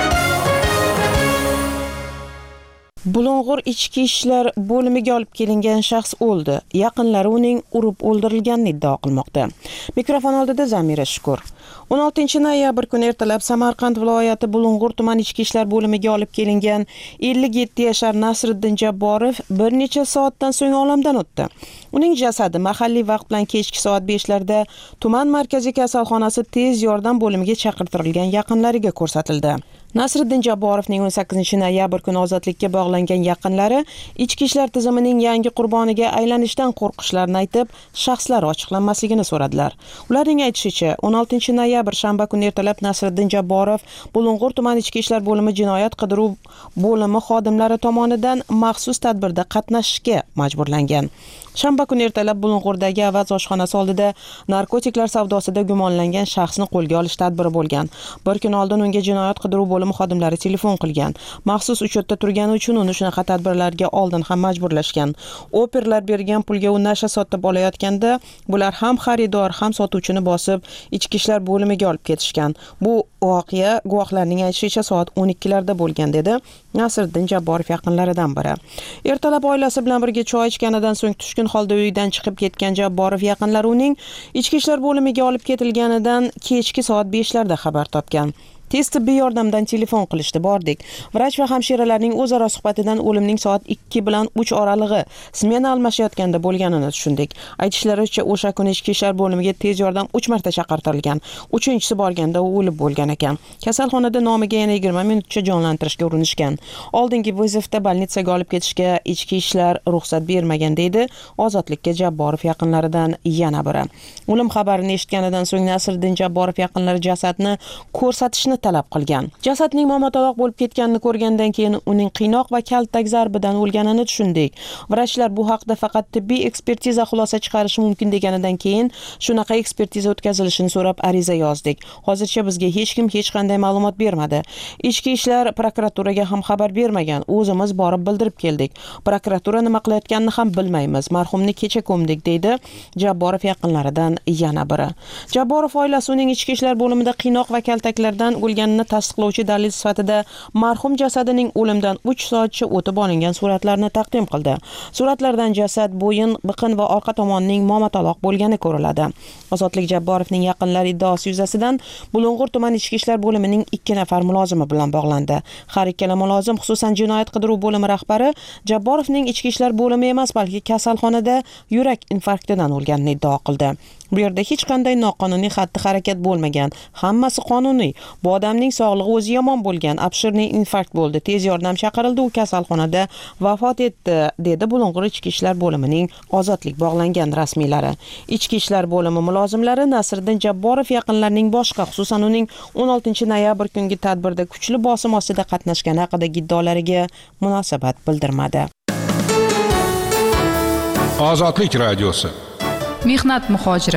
Bulung'ur ichki ishlar bo'limiga olib kelingan shaxs o'ldi. Yaqinlari uning urib o'ldirilganini iddao qilmoqda. Mikrofon oldida Zamira Shukur. 16-noyabr kuni ertalab Samarqand viloyati Bulung'ur tuman ichki ishlar bo'limiga olib kelingan 57 yashar Nasriddin Jabborov bir necha soatdan so'ng olamdan o'tdi. Uning jasadi mahalliy vaqt bilan kechki soat 5larda tuman markaziy kasalxonasi tez yordam bo'limiga chaqirtirilgan yaqinlariga ko'rsatildi. Nasriddin Jabborovning 18-noyabr kuni ozodlikka bog'langan yaqinlari ichki ishlar tizimining yangi qurboniga aylanishdan qo'rqishlarini aytib, shaxslari ochiqlanmasligini so'radilar. Ularning aytishicha, 16-noyabr shanba kuni ertalab Nasriddin Jabborov Bulung'ur tuman ichki ishlar bo'limi jinoyat qidiruv bo'limi xodimlari tomonidan maxsus tadbirda qatnashishga majburlangan. Shanba kuni ertalab Bulung'urdagi Avaz oshxonasi oldida narkotiklar savdosida gumonlangan shaxsni qo'lga olish tadbiri bo'lgan. Bir kun oldin unga jinoyat qidiruv bo'limi xodimlari telefon qilgan. Maxsus uchotda turgani uchun uni shunaqa tadbirlarga oldin ham majburlashgan. Operlar bergan pulga u nasha sotib olayotganda, bular ham xaridor, ham sotuvchini bosib ichki ishlar bo'limiga olib ketishgan. Bu voqea guvohlarning aytishicha soat 12larda bo'lgan dedi Nasriddin Jabborov yaqinlaridan biri. Ertalab oilasi bilan birga choy ichganidan so'ng tushkun holda uyidan chiqib ketgan Jabborov yaqinlari uning ichki ishlar bo'limiga olib ketilganidan kechki soat 5larda xabar topgan. Tez tibbiy yordamdan telefon qilishdi, bordik. Vrach va hamshiralarning o'zaro suhbatidan o'limning soat 2 bilan 3 oralig'i smena almashayotganda bo'lganini tushundik. Aytishlaricha, o'sha kuni ichki ishlar bo'limiga tez yordam 3 marta chaqirtirilgan. 3-inchisi borganda u o'lib bo'lgan ekan. Kasalxonada nomiga yana 20 minutcha jonlantirishga urinishgan. Oldingi vizovda bolnitsaga olib ketishga ichki ishlar ruxsat bermagan deydi Ozodlikka Jabborov yaqinlaridan yana biri. O'lim xabarini eshitganidan so'ng Nasriddin Jabborov yaqinlari jasadni ko'rsatishni talab qilgan. Jasadning momataloq bo'lib ketganini ko'rgandan keyin uning qiynoq va kaltak zarbidan o'lganini tushundik. Vrachlar bu haqda faqat tibbiy ekspertiza xulosa chiqarishi mumkin deganidan keyin shunaqa ekspertiza o'tkazilishini so'rab ariza yozdik. Hozircha bizga hech kim hech qanday ma'lumot bermadi. Ichki ishlar prokuraturaga ham xabar bermagan. O'zimiz borib bildirib keldik. Prokuratura nima qilayotganini ham bilmaymiz. Marhumni kecha ko'mdik deydi Jabborov yaqinlaridan yana biri. Jabborov oilasi uning ichki ishlar bo'limida qiynoq va kaltaklardan bo'lganini tasdiqlovchi dalil sifatida marhum jasadining o'limdan 3 soatcha o'tib olingan suratlarni taqdim qildi. Suratlardan jasad, bo'yin, biqin va orqa tomonining momataloq bo'lgani ko'riladi. Ozodlik Jabborovning yaqinlari iddaosi yuzasidan Bulung'ur tuman ichki ishlar bo'limining 2 nafar mulozimi bilan bog'landi. Har ikkala mulozim, xususan jinoyat qidiruv bo'limi rahbari Jabborovning ichki ishlar bo'limi emas, balki kasalxonada yurak infarktidan o'lganini iddao qildi. Bu yerda hech qanday noqonuniy xatti-harakat bo'lmagan. Hammasi qonuniy. Bu odamning sog'lig'i o'zi yomon bo'lgan. Abshirning infarkt bo'ldi. Tez yordam chaqirildi, u kasalxonada vafot etdi, dedi Bulung'ur ichki ishlar bo'limining Ozodlik bog'langan rasmiylari. Ichki ishlar bo'limi mulozimlari Nasriddin Jabborov yaqinlarining boshqa, xususan uning 16-noyabr kungi tadbirda kuchli bosim ostida qatnashgani haqidagi iddaolariga munosabat bildirmadi. Ozodlik radiosi. Mehnat muhojiri.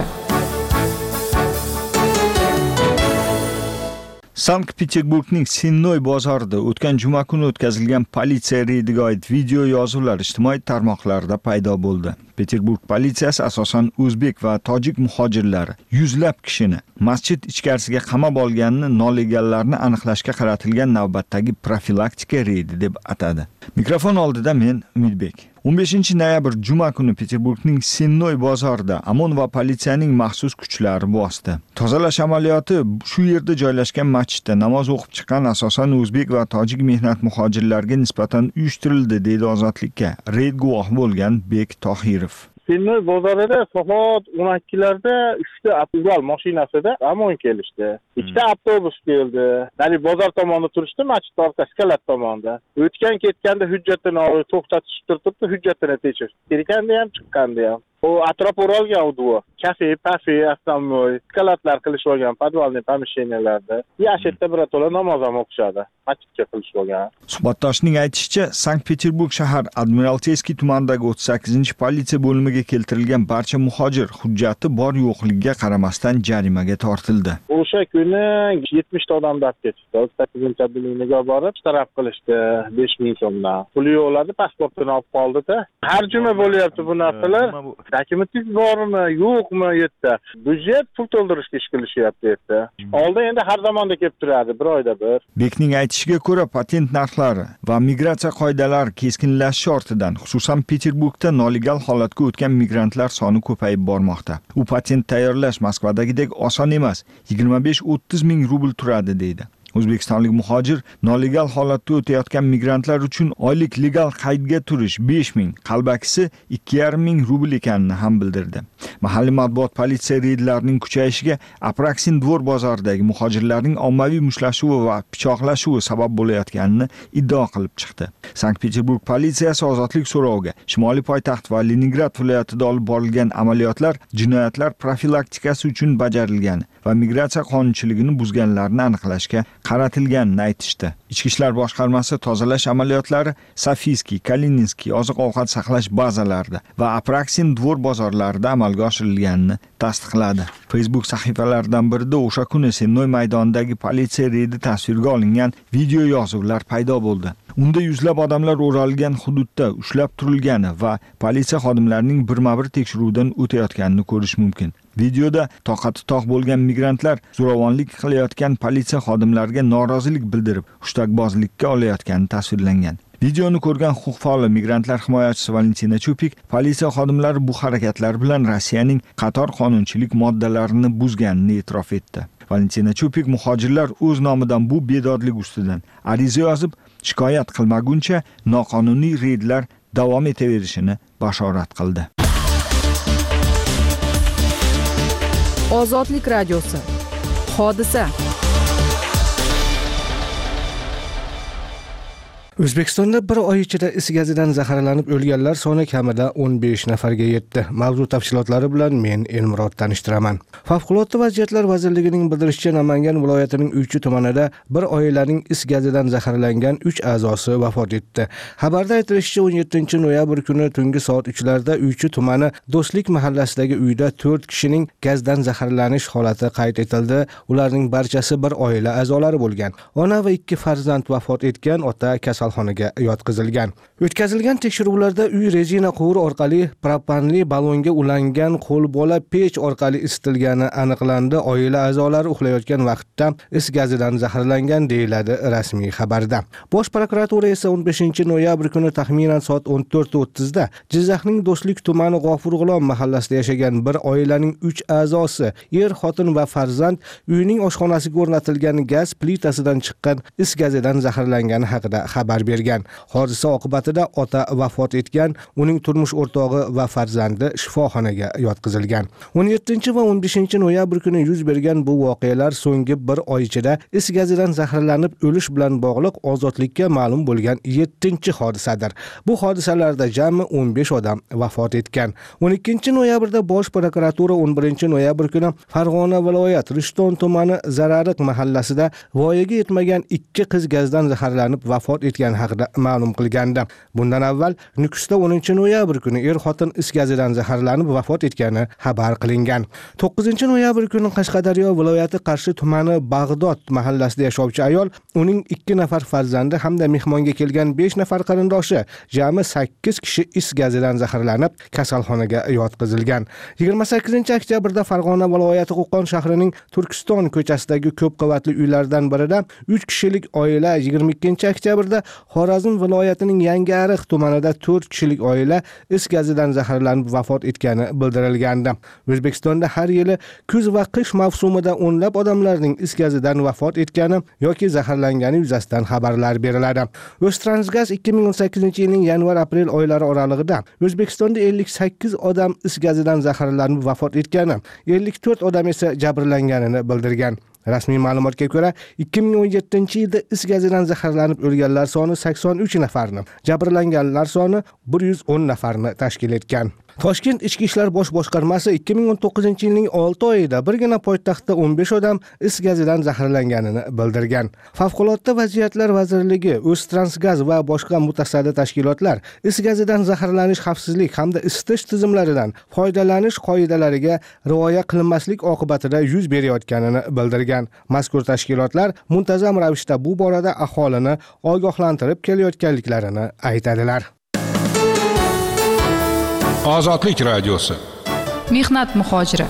Sankt-Peterburgning Sennoy bozorida o'tgan juma kuni o'tkazilgan politsiya reydiga oid video yozuvlar ijtimoiy tarmoqlarda paydo bo'ldi. Peterburg politsiyasi asosan o'zbek va tojik muhojirlari yuzlab kishini masjid ichkarisiga qamab olganini nolegallarni aniqlashga qaratilgan navbatdagi profilaktika reydi deb atadi. Mikrofon oldida men Umidbek. 15-noyabr juma kuni Peterburgning Sennoy bozorida OMON va politsiyaning maxsus kuchlari bosdi. Tozalash amaliyoti shu yerda joylashgan masjidda namoz o'qib chiqqan asosan o'zbek va tojik mehnat muhojirlariga nisbatan uyushtirildi, deydi Ozodlikka reyd guvohi bo'lgan Bek Tohirov. Sennoy bozorida soat 12larda 3 ta avtobus mashinasida OMON kelishdi. 2 ta avtobus keldi. Ya'ni bozor tomonda turishdi, masjid orqasi kalat tomonda. O'tgan ketganda hujjatini olib to'xtatishib turibdi, hujjatini tekshirib. Kirganda ham chiqqanda ham. O atrof o'ralgan udvo. Kafe, pafe, основной, kalatlar qilish olgan, podvalniy pomeshcheniyalarda. Yashitda birato'la namoz ham o'qishadi. Masjidga qilish olgan. Suhbatdoshning aytishicha, Sankt-Peterburg shahar Admiralteyskiy tumanidagi 38-politsiya bo'limiga keltirilgan barcha muhojir hujjati bor yo'qligiga qaramasdan jarimaga tortildi. O'sha kuni 70 ta odam daf ketishdi. 8-bo'limiga borib, taraf qilishdi 5000 so'mdan. Pul yo'qladi, pasportini olib qoldi-da. Har juma bo'lyapti bu narsalar. dokumentingiz bormi, yo'qmi u yerda? Byudjet pul to'ldirishga ish qilishyapti u yerda. Oldin endi har zamonda kelib turadi, bir oyda bir. Bekning aytishiga ko'ra, patent narxlari va migratsiya qoidalari keskinlashishi ortidan, xususan Peterburgda nolegal holatga o'tgan migrantlar soni ko'payib bormoqda. U patent tayyorlash Moskvadagidek oson emas, 25-30 ming rubl turadi deydi. O'zbekistonlik muhojir nolegal holatda o'tayotgan migrantlar uchun oylik legal qaydga turish 5 ming, qalbakisi 2,5 ming rubl ekanini ham bildirdi. Mahalliy matbuot politsiya reydlarining kuchayishiga Apraksin Dvor bozoridagi muhojirlarning ommaviy mushtlashuvi va pichoqlashuvi sabab bo'layotganini iddao qilib chiqdi. Sankt-Peterburg politsiyasi ozodlik so'roviga Shimoliy poytaxt va Leningrad viloyatida olib borilgan amaliyotlar jinoyatlar profilaktikasi uchun bajarilgan va migratsiya qonunchiligini buzganlarni aniqlashga qaratilganini aytishdi. Ichki ishlar boshqarmasi tozalash amaliyotlari Safiyskiy, Kalininskiy oziq-ovqat saqlash bazalarida va Apraksin Dvor bozorlarida amalga oshirilganini tasdiqladi. Facebook sahifalaridan birida o'sha kuni Sennoy maydonidagi politsiya reydi tasvirga olingan video yozuvlar paydo bo'ldi. Unda yuzlab odamlar o'ralgan hududda ushlab turilgani va politsiya xodimlarining birma-bir tekshiruvdan o'tayotganini ko'rish mumkin. Videoda toqati toq bo'lgan migrantlar zo'ravonlik qilayotgan politsiya xodimlariga norozilik bildirib, hushtakbozlikka olayotgani tasvirlangan. Videoni ko'rgan huquq faoli migrantlar himoyachisi Valentina Chupik politsiya xodimlari bu harakatlar bilan Rossiyaning qator qonunchilik moddalarini buzganini e'tirof etdi. Valentina Chupik muhojirlar o'z nomidan bu bedodlik ustidan ariza yozib, shikoyat qilmaguncha noqonuniy reydlar davom etaverishini bashorat qildi. Ozodlik radiosi. Hodisa. O'zbekistonda bir oy ichida is gazidan zaharlanib o'lganlar soni kamida 15 nafarga yetdi. Mavzu tafsilotlari bilan men Elmurod tanishtiraman. Favqulodda vaziyatlar vazirligining bildirishicha, Namangan viloyatining Uychi tumanida bir oilaning is gazidan zaharlangan 3 a'zosi vafot etdi. Xabarda aytilishicha, 17 noyabr kuni tungi soat 3larda Uychi tumani Do'stlik mahallasidagi uyda 4 kishining gazdan zaharlanish holati qayd etildi. Ularning barchasi bir oila a'zolari bo'lgan. Ona va 2 farzand vafot etgan, ota kasalxonaga yotqizilgan. O'tkazilgan tekshiruvlarda uy rezina quvur orqali propanli balonga ulangan qo'lbola pech orqali isitilgani aniqlandi. Oila a'zolari uxlayotgan vaqtda is gazidan zaharlangan deyiladi rasmiy xabarda. Bosh prokuratura esa 15 noyabr kuni taxminan soat 14:30 da Jizzaxning Do'stlik tumani G'ofurg'ulom mahallasida yashagan bir oilaning 3 a'zosi, er, xotin va farzand uyning oshxonasiga o'rnatilgan gaz plitasidan chiqqan is gazidan zaharlangani haqida xabar bergan. Hodisa oqibatida ota vafot etgan, uning turmush o'rtog'i va farzandi shifoxonaga yotqizilgan. 17 va 15 noyabr kuni yuz bergan bu voqealar so'nggi bir oy ichida is gazidan zaharlanib o'lish bilan bog'liq ozodlikka ma'lum bo'lgan 7-hodisadir. Bu hodisalarda jami 15 odam vafot etgan. 12 noyabrda Bosh prokuratura 11 noyabr kuni Farg'ona viloyat Rishton tumani Zarariq mahallasida voyaga yetmagan 2 qiz gazdan zaharlanib vafot etgan haqida ma'lum qilgandi. Bundan avval Nukusda 10 noyabr kuni er xotin is gazidan zaharlanib vafot etgani xabar qilingan. 9 noyabr kuni Qashqadaryo viloyati Qarshi tumani Bag'dod mahallasida yashovchi ayol, uning 2 nafar farzandi hamda mehmonga kelgan 5 nafar qarindoshi, jami 8 kishi is gazidan zaharlanib kasalxonaga yotqizilgan. 28 oktyabrda Farg'ona viloyati Qo'qon shahrining Turkiston ko'chasidagi ko'p qavatli uylardan birida 3 kishilik oila, 22 oktyabrda Xorazm viloyatining Yangiariq tumanida 4 kishilik oila is gazidan zaharlanib vafot etgani bildirilgandi. O'zbekistonda har yili kuz va qish mavsumida o'nlab odamlarning is gazidan vafot etgani yoki zaharlangani yuzasidan xabarlar beriladi. O'ztransgaz 2018-yilning yanvar-aprel oylari oralig'ida O'zbekistonda 58 odam is gazidan zaharlanib vafot etgani, 54 odam esa jabrlanganini bildirgan. Rasmiy ma'lumotga ko'ra, 2017-yilda is gazidan zaharlanib o'lganlar soni 83 nafarni, jabrlanganlar soni 110 nafarni tashkil etgan. Toshkent Ichki ishlar bosh boshqarmasi 2019-yilning 6 oyida birgina poytaxtda 15 odam is gazidan zaharlanganini bildirgan. Favqulodda vaziyatlar vazirligi, O'ztransgaz va boshqa mutasaddi tashkilotlar is gazidan zaharlanish xavfsizlik hamda isitish tizimlaridan foydalanish qoidalariga rioya qilinmaslik oqibatida yuz berayotganini bildirgan. Mazkur tashkilotlar muntazam ravishda bu borada aholini ogohlantirib kelayotganliklarini aytadilar. Ozodlik radiosi. Mehnat muhojiri.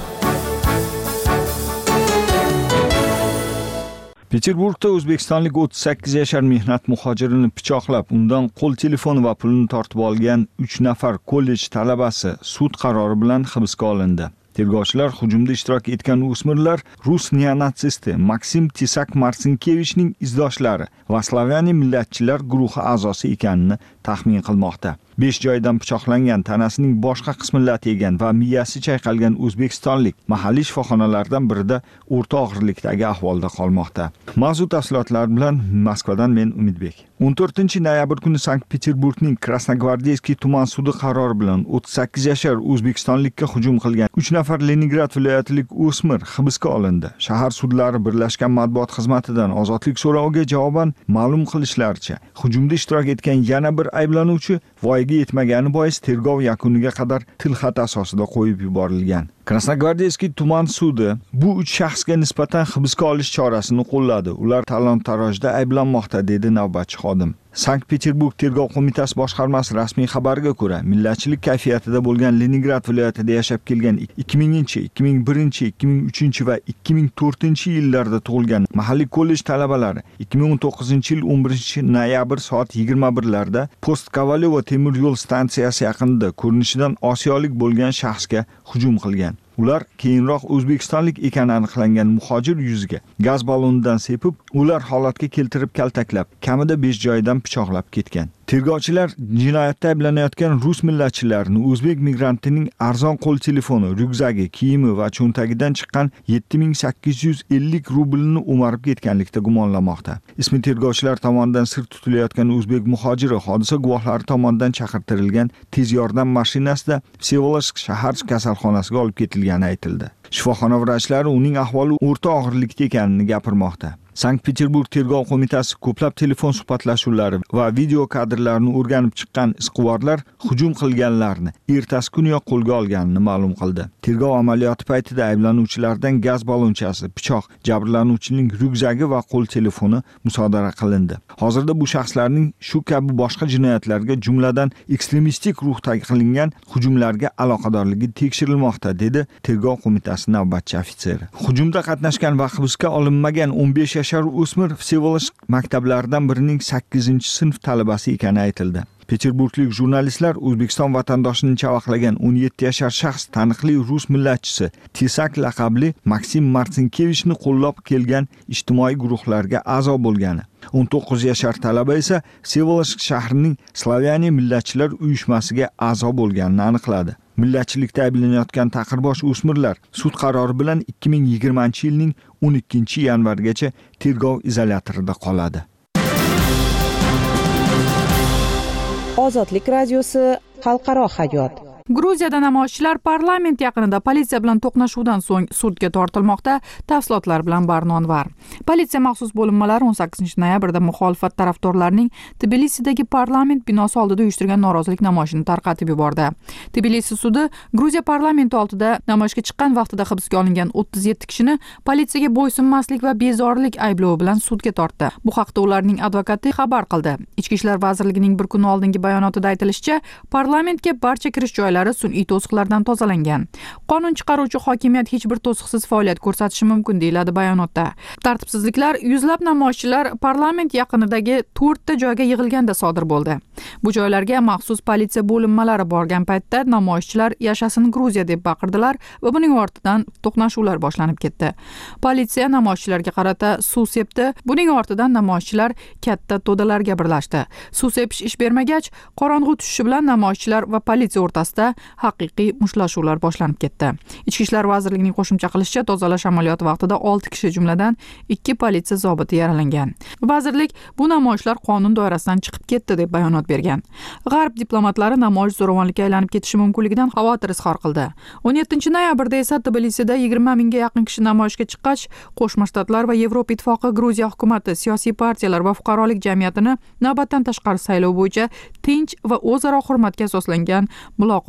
Peterburgda o'zbekistonlik 38 yashar mehnat muhojirini pichoqlab, undan qo'l telefoni va pulini tortib olgan 3 nafar kollej talabasi sud qarori bilan hibsga olindi. Tergovchilar hujumda ishtirok etgan o'smirlar rus neonatsisti Maksim Tesak-Marsinkevichning izdoshlari va Slavyaniya millatchilar guruhi a'zosi ekanini taxmin qilmoqda. 5 joydan pichoqlangan, tanasining boshqa qismi lat yegan va miyasi chayqalgan o'zbekistonlik mahalliy shifoxonalardan birida o'rta og'irlikdagi ahvolda qolmoqda. Mavzu tafsilotlar bilan Moskvadan men Umidbek. 14-noyabr kuni Sankt-Peterburgning Krasnogvardeyskiy tuman sudi qarori bilan 38 yashar o'zbekistonlikka hujum qilgan 3 nafar Leningrad viloyatilik o'smir hibsga olindi. Shahar sudlari birlashgan matbuot xizmatidan ozodlik so'roviga javoban ma'lum qilishlaricha, hujumda ishtirok etgan yana bir ayblanuvchi voyaga yetmagani bois tergov yakuniga qadar tilxat asosida qo'yib yuborilgan. Krasnogvardeyskiy tuman sudi bu 3 shaxsga nisbatan hibsga olish chorasini qo'lladi. Ular talon-tarojda ayblanmoqda, dedi navbatchi xodim. Sankt-Peterburg tergov qo'mitasi boshqarmasi rasmiy xabariga ko'ra, millatchilik kayfiyatida bo'lgan Leningrad viloyatida yashab kelgan 2000-chi, 2001-chi, 2003-chi va 2004-chi yillarda tug'ilgan mahalliy kollej talabalari 2019-yil 11-noyabr soat 21larda Post-Kovalyovo temir yo'l stansiyasi yaqinida ko'rinishidan osiyolik bo'lgan shaxsga hujum qilgan. Ular keyinroq o'zbekistonlik ekani aniqlangan muhojir yuziga gaz ballonidan sepib, ular holatga keltirib kaltaklab, kamida 5 joydan pichoqlab ketgan. Tergovchilar jinoyatda ayblanayotgan rus millatchilarini o'zbek migrantining arzon qo'l telefoni, ryukzagi, kiyimi va cho'ntagidan chiqqan 7850 rublni o'marib ketganlikda gumonlamoqda. Ismi tergovchilar tomonidan sir tutilayotgan o'zbek muhojiri hodisa guvohlari tomonidan chaqirtirilgan tez yordam mashinasida Vsevolodsk shahar kasalxonasiga olib ketilgani aytildi. Shifoxona vrachlari uning ahvoli o'rta og'irlikda ekanini gapirmoqda. Sankt-Peterburg tergov qo'mitasi ko'plab telefon suhbatlashuvlari va video kadrlarni o'rganib chiqqan isqivorlar hujum qilganlarni ertasi kuniyoq qo'lga olganini ma'lum qildi. Tergov amaliyoti paytida ayblanuvchilardan gaz ballonchasi, pichoq, jabrlanuvchining ryukzagi va qo'l telefoni musodara qilindi. Hozirda bu shaxslarning shu kabi boshqa jinoyatlarga, jumladan ekstremistik ruhda qilingan hujumlarga aloqadorligi tekshirilmoqda, dedi tergov qo'mitasi navbatchi ofitseri. Hujumda qatnashgan va hibsga olinmagan 15 yashar o'smir Vsevolodsk maktablaridan birining 8-sinf talabasi ekani aytildi. Peterburglik jurnalistlar O'zbekiston vatandoshini chavaqlagan 17 yashar shaxs taniqli rus millatchisi Tesak laqabli Maksim Marsinkevichni qo'llab kelgan ijtimoiy guruhlarga a'zo bo'lgani, 19 yashar talaba esa Vsevolodsk shahrining Slavyaniya millatchilar uyushmasiga a'zo bo'lganini aniqladi. Millatchilikda ayblanayotgan taqirbosh o'smirlar sud qarori bilan 2020-yilning 12-yanvargacha tergov izolyatorida qoladi. Ozodlik radiosi xalqaro hayot. Gruziyada namoyishchilar parlament yaqinida politsiya bilan to'qnashuvdan so'ng sudga tortilmoqda. Tafsilotlar bilan Barnon var. Politsiya maxsus bo'linmalari 18-noyabrda muxolifat tarafdorlarining Tbilisidagi parlament binosi oldida uyushtirgan norozilik namoyishini tarqatib yubordi. Tbilisi sudi Gruziya parlamenti oldida namoyishga chiqqan vaqtida hibsga olingan 37 kishini politsiyaga bo'ysunmaslik va bezorilik ayblovi bilan sudga tortdi. Bu haqda ularning advokati xabar qildi. Ichki ishlar vazirligining bir kun oldingi bayonotida aytilishicha, parlamentga barcha kirish joylari sun'iy to'siqlardan tozalangan. Qonun chiqaruvchi hokimiyat hech bir to'siqsiz faoliyat ko'rsatishi mumkin, deyiladi bayonotda. Tartibsizliklar yuzlab namoyishchilar parlament yaqinidagi 4 ta joyga yig'ilganda sodir bo'ldi. Bu joylarga maxsus politsiya bo'linmalari borgan paytda namoyishchilar "Yashasin Gruziya" deb baqirdilar va buning ortidan to'qnashuvlar boshlanib ketdi. Politsiya namoyishchilarga qarata suv sepdi. Buning ortidan namoyishchilar katta to'dalarga birlashdi. Suv sepish ish bermagach, qorong'u tushishi bilan namoyishchilar va politsiya o'rtasida haqiqiy mushtlashuvlar boshlanib ketdi. Ichki ishlar vazirligining qo'shimcha qilishicha, tozalash amaliyoti vaqtida 6 kishi, jumladan 2 politsiya zobiti yaralangan. Vazirlik bu namoyishlar qonun doirasidan chiqib ketdi deb bayonot bergan. G'arb diplomatlari namoyish zo'ravonlikka aylanib ketishi mumkinligidan xavotir izhor qildi. 17-noyabrda esa Tbilisida 20 mingga yaqin kishi namoyishga chiqqach, Qo'shma Shtatlar va Yevropa Ittifoqi Gruziya hukumati, siyosiy partiyalar va fuqarolik jamiyatini navbatdan tashqari saylov bo'yicha tinch va o'zaro hurmatga asoslangan muloqot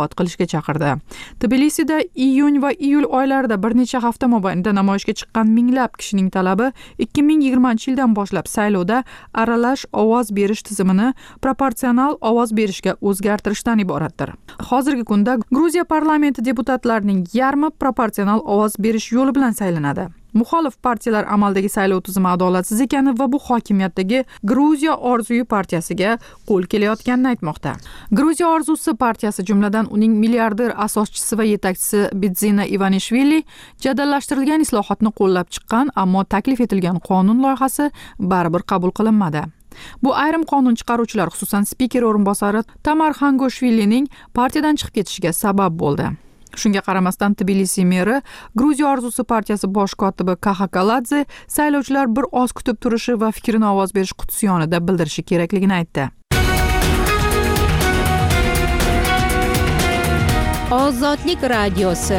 boykot qilishga chaqirdi. Tbilisida iyun va iyul oylarida bir necha hafta mobaynida namoyishga chiqqan minglab kishining talabi 2020-yildan boshlab saylovda aralash ovoz berish tizimini proporsional ovoz berishga o'zgartirishdan iboratdir. Hozirgi kunda Gruziya parlamenti deputatlarining yarmi proporsional ovoz berish yo'li bilan saylanadi. Muxolif partiyalar amaldagi saylov tizimi adolatsiz ekani va bu hokimiyatdagi Gruziya orzusi partiyasiga qo'l kelayotganini aytmoqda. Gruziya orzusi partiyasi jumladan uning milliarder asoschisi va yetakchisi Bidzina Ivanishvili jadallashtirilgan islohotni qo'llab chiqqan, ammo taklif etilgan qonun loyihasi baribir qabul qilinmadi. Bu ayrim qonun chiqaruvchilar, xususan spiker o'rinbosari Tamar Xangoshvilining partiyadan chiqib ketishiga sabab bo'ldi. Shunga qaramasdan Tbilisi meri Gruziya orzusi partiyasi bosh kotibi Kaxakaladze saylovchilar bir oz kutib turishi va fikrini ovoz berish qutisi yonida bildirishi kerakligini aytdi. Ozodlik radiosi.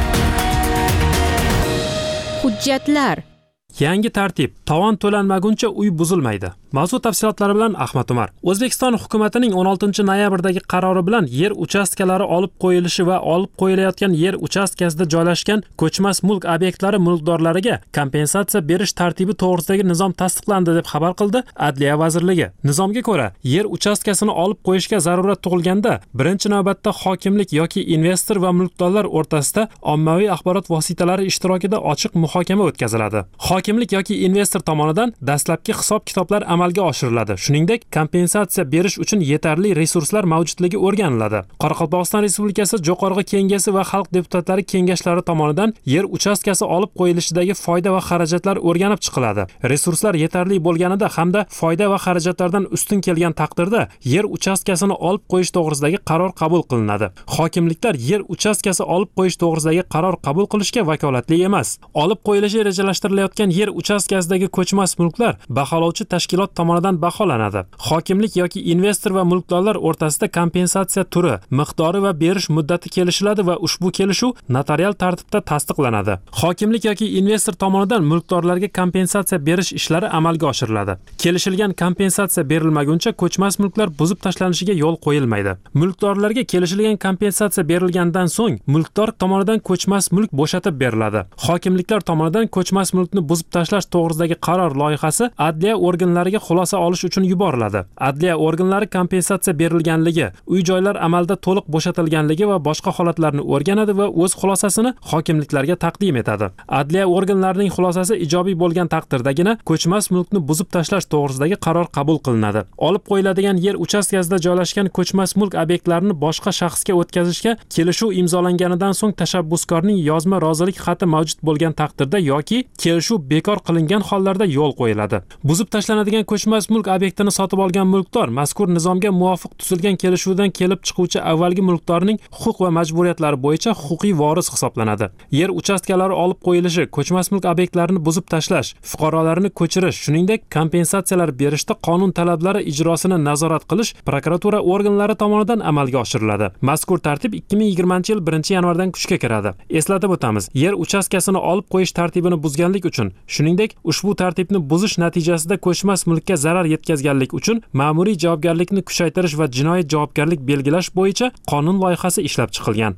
Hujjatlar. Yangi tartib: tovon to'lanmaguncha uy buzilmaydi. Mavzu tafsilotlari bilan Ahmad Umar. O'zbekiston hukumatining 16-noyabrdagi qarori bilan yer uchastkalari olib qo'yilishi va olib qo'yilayotgan yer uchastkasida joylashgan ko'chmas mulk obyektlari mulkdorlariga kompensatsiya berish tartibi to'g'risidagi nizom tasdiqlandi deb xabar qildi Adliya vazirligi. Nizomga ko'ra, yer uchastkasini olib qo'yishga zarurat tug'ilganda, birinchi navbatda hokimlik yoki investor va mulkdorlar o'rtasida ommaviy axborot vositalari ishtirokida ochiq muhokama o'tkaziladi. Hokimlik yoki investor tomonidan dastlabki hisob-kitoblar amalga oshiriladi. Shuningdek, kompensatsiya berish uchun yetarli resurslar mavjudligi o'rganiladi. Qoraqalpog'iston Respublikasi Jo'qorg'i Kengashi va Xalq deputatlari kengashlari tomonidan yer uchastkasi olib qo'yilishidagi foyda va xarajatlar o'rganib chiqiladi. Resurslar yetarli bo'lganida hamda foyda va xarajatlardan ustun kelgan taqdirda yer uchastkasini olib qo'yish to'g'risidagi qaror qabul qilinadi. Hokimliklar yer uchastkasi olib qo'yish to'g'risidagi qaror qabul qilishga vakolatli emas. Olib qo'yilishi rejalashtirilayotgan yer uchastkasidagi ko'chmas mulklar baholovchi tashkilot tomonidan baholanadi. Hokimlik yoki investor va mulkdorlar o'rtasida kompensatsiya turi, miqdori va berish muddati kelishiladi va ushbu kelishuv notarial tartibda tasdiqlanadi. Hokimlik yoki investor tomonidan mulkdorlarga kompensatsiya berish ishlari amalga oshiriladi. Kelishilgan kompensatsiya berilmaguncha ko'chmas mulklar buzib tashlanishiga yo'l qo'yilmaydi. Mulkdorlarga kelishilgan kompensatsiya berilgandan so'ng mulkdor tomonidan ko'chmas mulk bo'shatib beriladi. Hokimliklar tomonidan ko'chmas mulkni buzib tashlash to'g'risidagi qaror loyihasi adliya organlariga xulosa olish uchun yuboriladi. Adliya organlari kompensatsiya berilganligi, uy-joylar amalda to'liq bo'shatilganligi va boshqa holatlarni o'rganadi va o'z xulosasini hokimliklarga taqdim etadi. Adliya organlarining xulosasi ijobiy bo'lgan taqdirdagina ko'chmas mulkni buzib tashlash to'g'risidagi qaror qabul qilinadi. Olib qo'yiladigan yer uchastkasida joylashgan ko'chmas mulk obyektlarini boshqa shaxsga o'tkazishga kelishuv imzolanganidan so'ng tashabbuskorning yozma rozilik xati mavjud bo'lgan taqdirda yoki kelishuv bekor qilingan hollarda yo'l qo'yiladi. Buzib tashlanadigan ko'chmas mulk obyektini sotib olgan mulkdor mazkur nizomga muvofiq tuzilgan kelishuvdan kelib chiquvchi avvalgi mulkdorning huquq va majburiyatlari bo'yicha huquqiy voris hisoblanadi. Yer uchastkalari olib qo'yilishi, ko'chmas mulk obyektlarini buzib tashlash, fuqarolarni ko'chirish, shuningdek kompensatsiyalar berishda qonun talablari ijrosini nazorat qilish prokuratura organlari tomonidan amalga oshiriladi. Mazkur tartib 2020-yil 1-yanvardan kuchga kiradi. Eslatib o'tamiz, yer uchastkasini olib qo'yish tartibini buzganlik uchun, shuningdek, ushbu tartibni buzish natijasida ko'chmas mulkka zarar yetkazganlik uchun ma'muriy javobgarlikni kuchaytirish va jinoiy javobgarlik belgilash bo'yicha qonun loyihasi ishlab chiqilgan.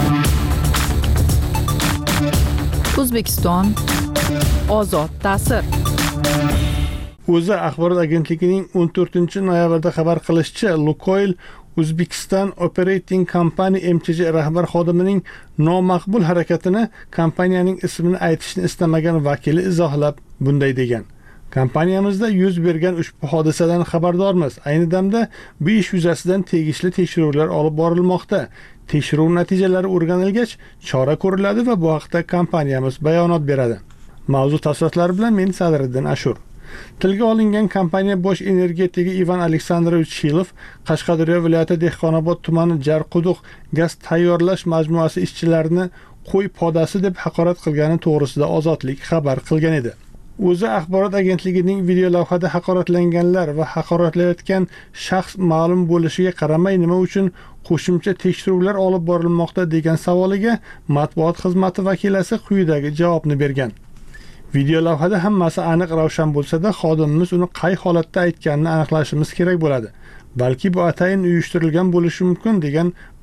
O'zbekiston ozod ta'sir. O'zA axborot agentligining 14-noyabrda xabar qilishicha, Lukoil Uzbekistan Operating Company MCJ rahbar xodimining nomaqbul harakatini kompaniyaning ismini aytishni istamagan vakili izohlab bunday degan: Kompaniyamizda yuz bergan ushbu hodisadan xabardormiz. Ayni damda bu ish yuzasidan tegishli tekshiruvlar olib borilmoqda. Tekshiruv natijalari o'rganilgach, chora ko'riladi va bu haqda kompaniyamiz bayonot beradi. Mavzu tafsilotlari bilan men Sadriddin Ashur. Tilga olingan kompaniya bosh energetigi Ivan Aleksandrovich Shilov Qashqadaryo viloyati Dehqonobod tumani Jarquduq gaz tayyorlash majmuasi ishchilarini qo'y podasi deb haqorat qilgani to'g'risida Ozodlik xabar qilgan edi. O'zA axborot agentligining video lavhada haqoratlanganlar va haqoratlayotgan shaxs ma'lum bo'lishiga qaramay nima uchun qo'shimcha tekshiruvlar olib borilmoqda degan savoliga matbuot xizmati vakilasi quyidagi javobni bergan. Video lavhada hammasi aniq ravshan bo'lsa-da, xodimimiz uni qay holatda aytganini aniqlashimiz kerak bo'ladi. Balki bu atayin uyushtirilgan bo'lishi mumkin degan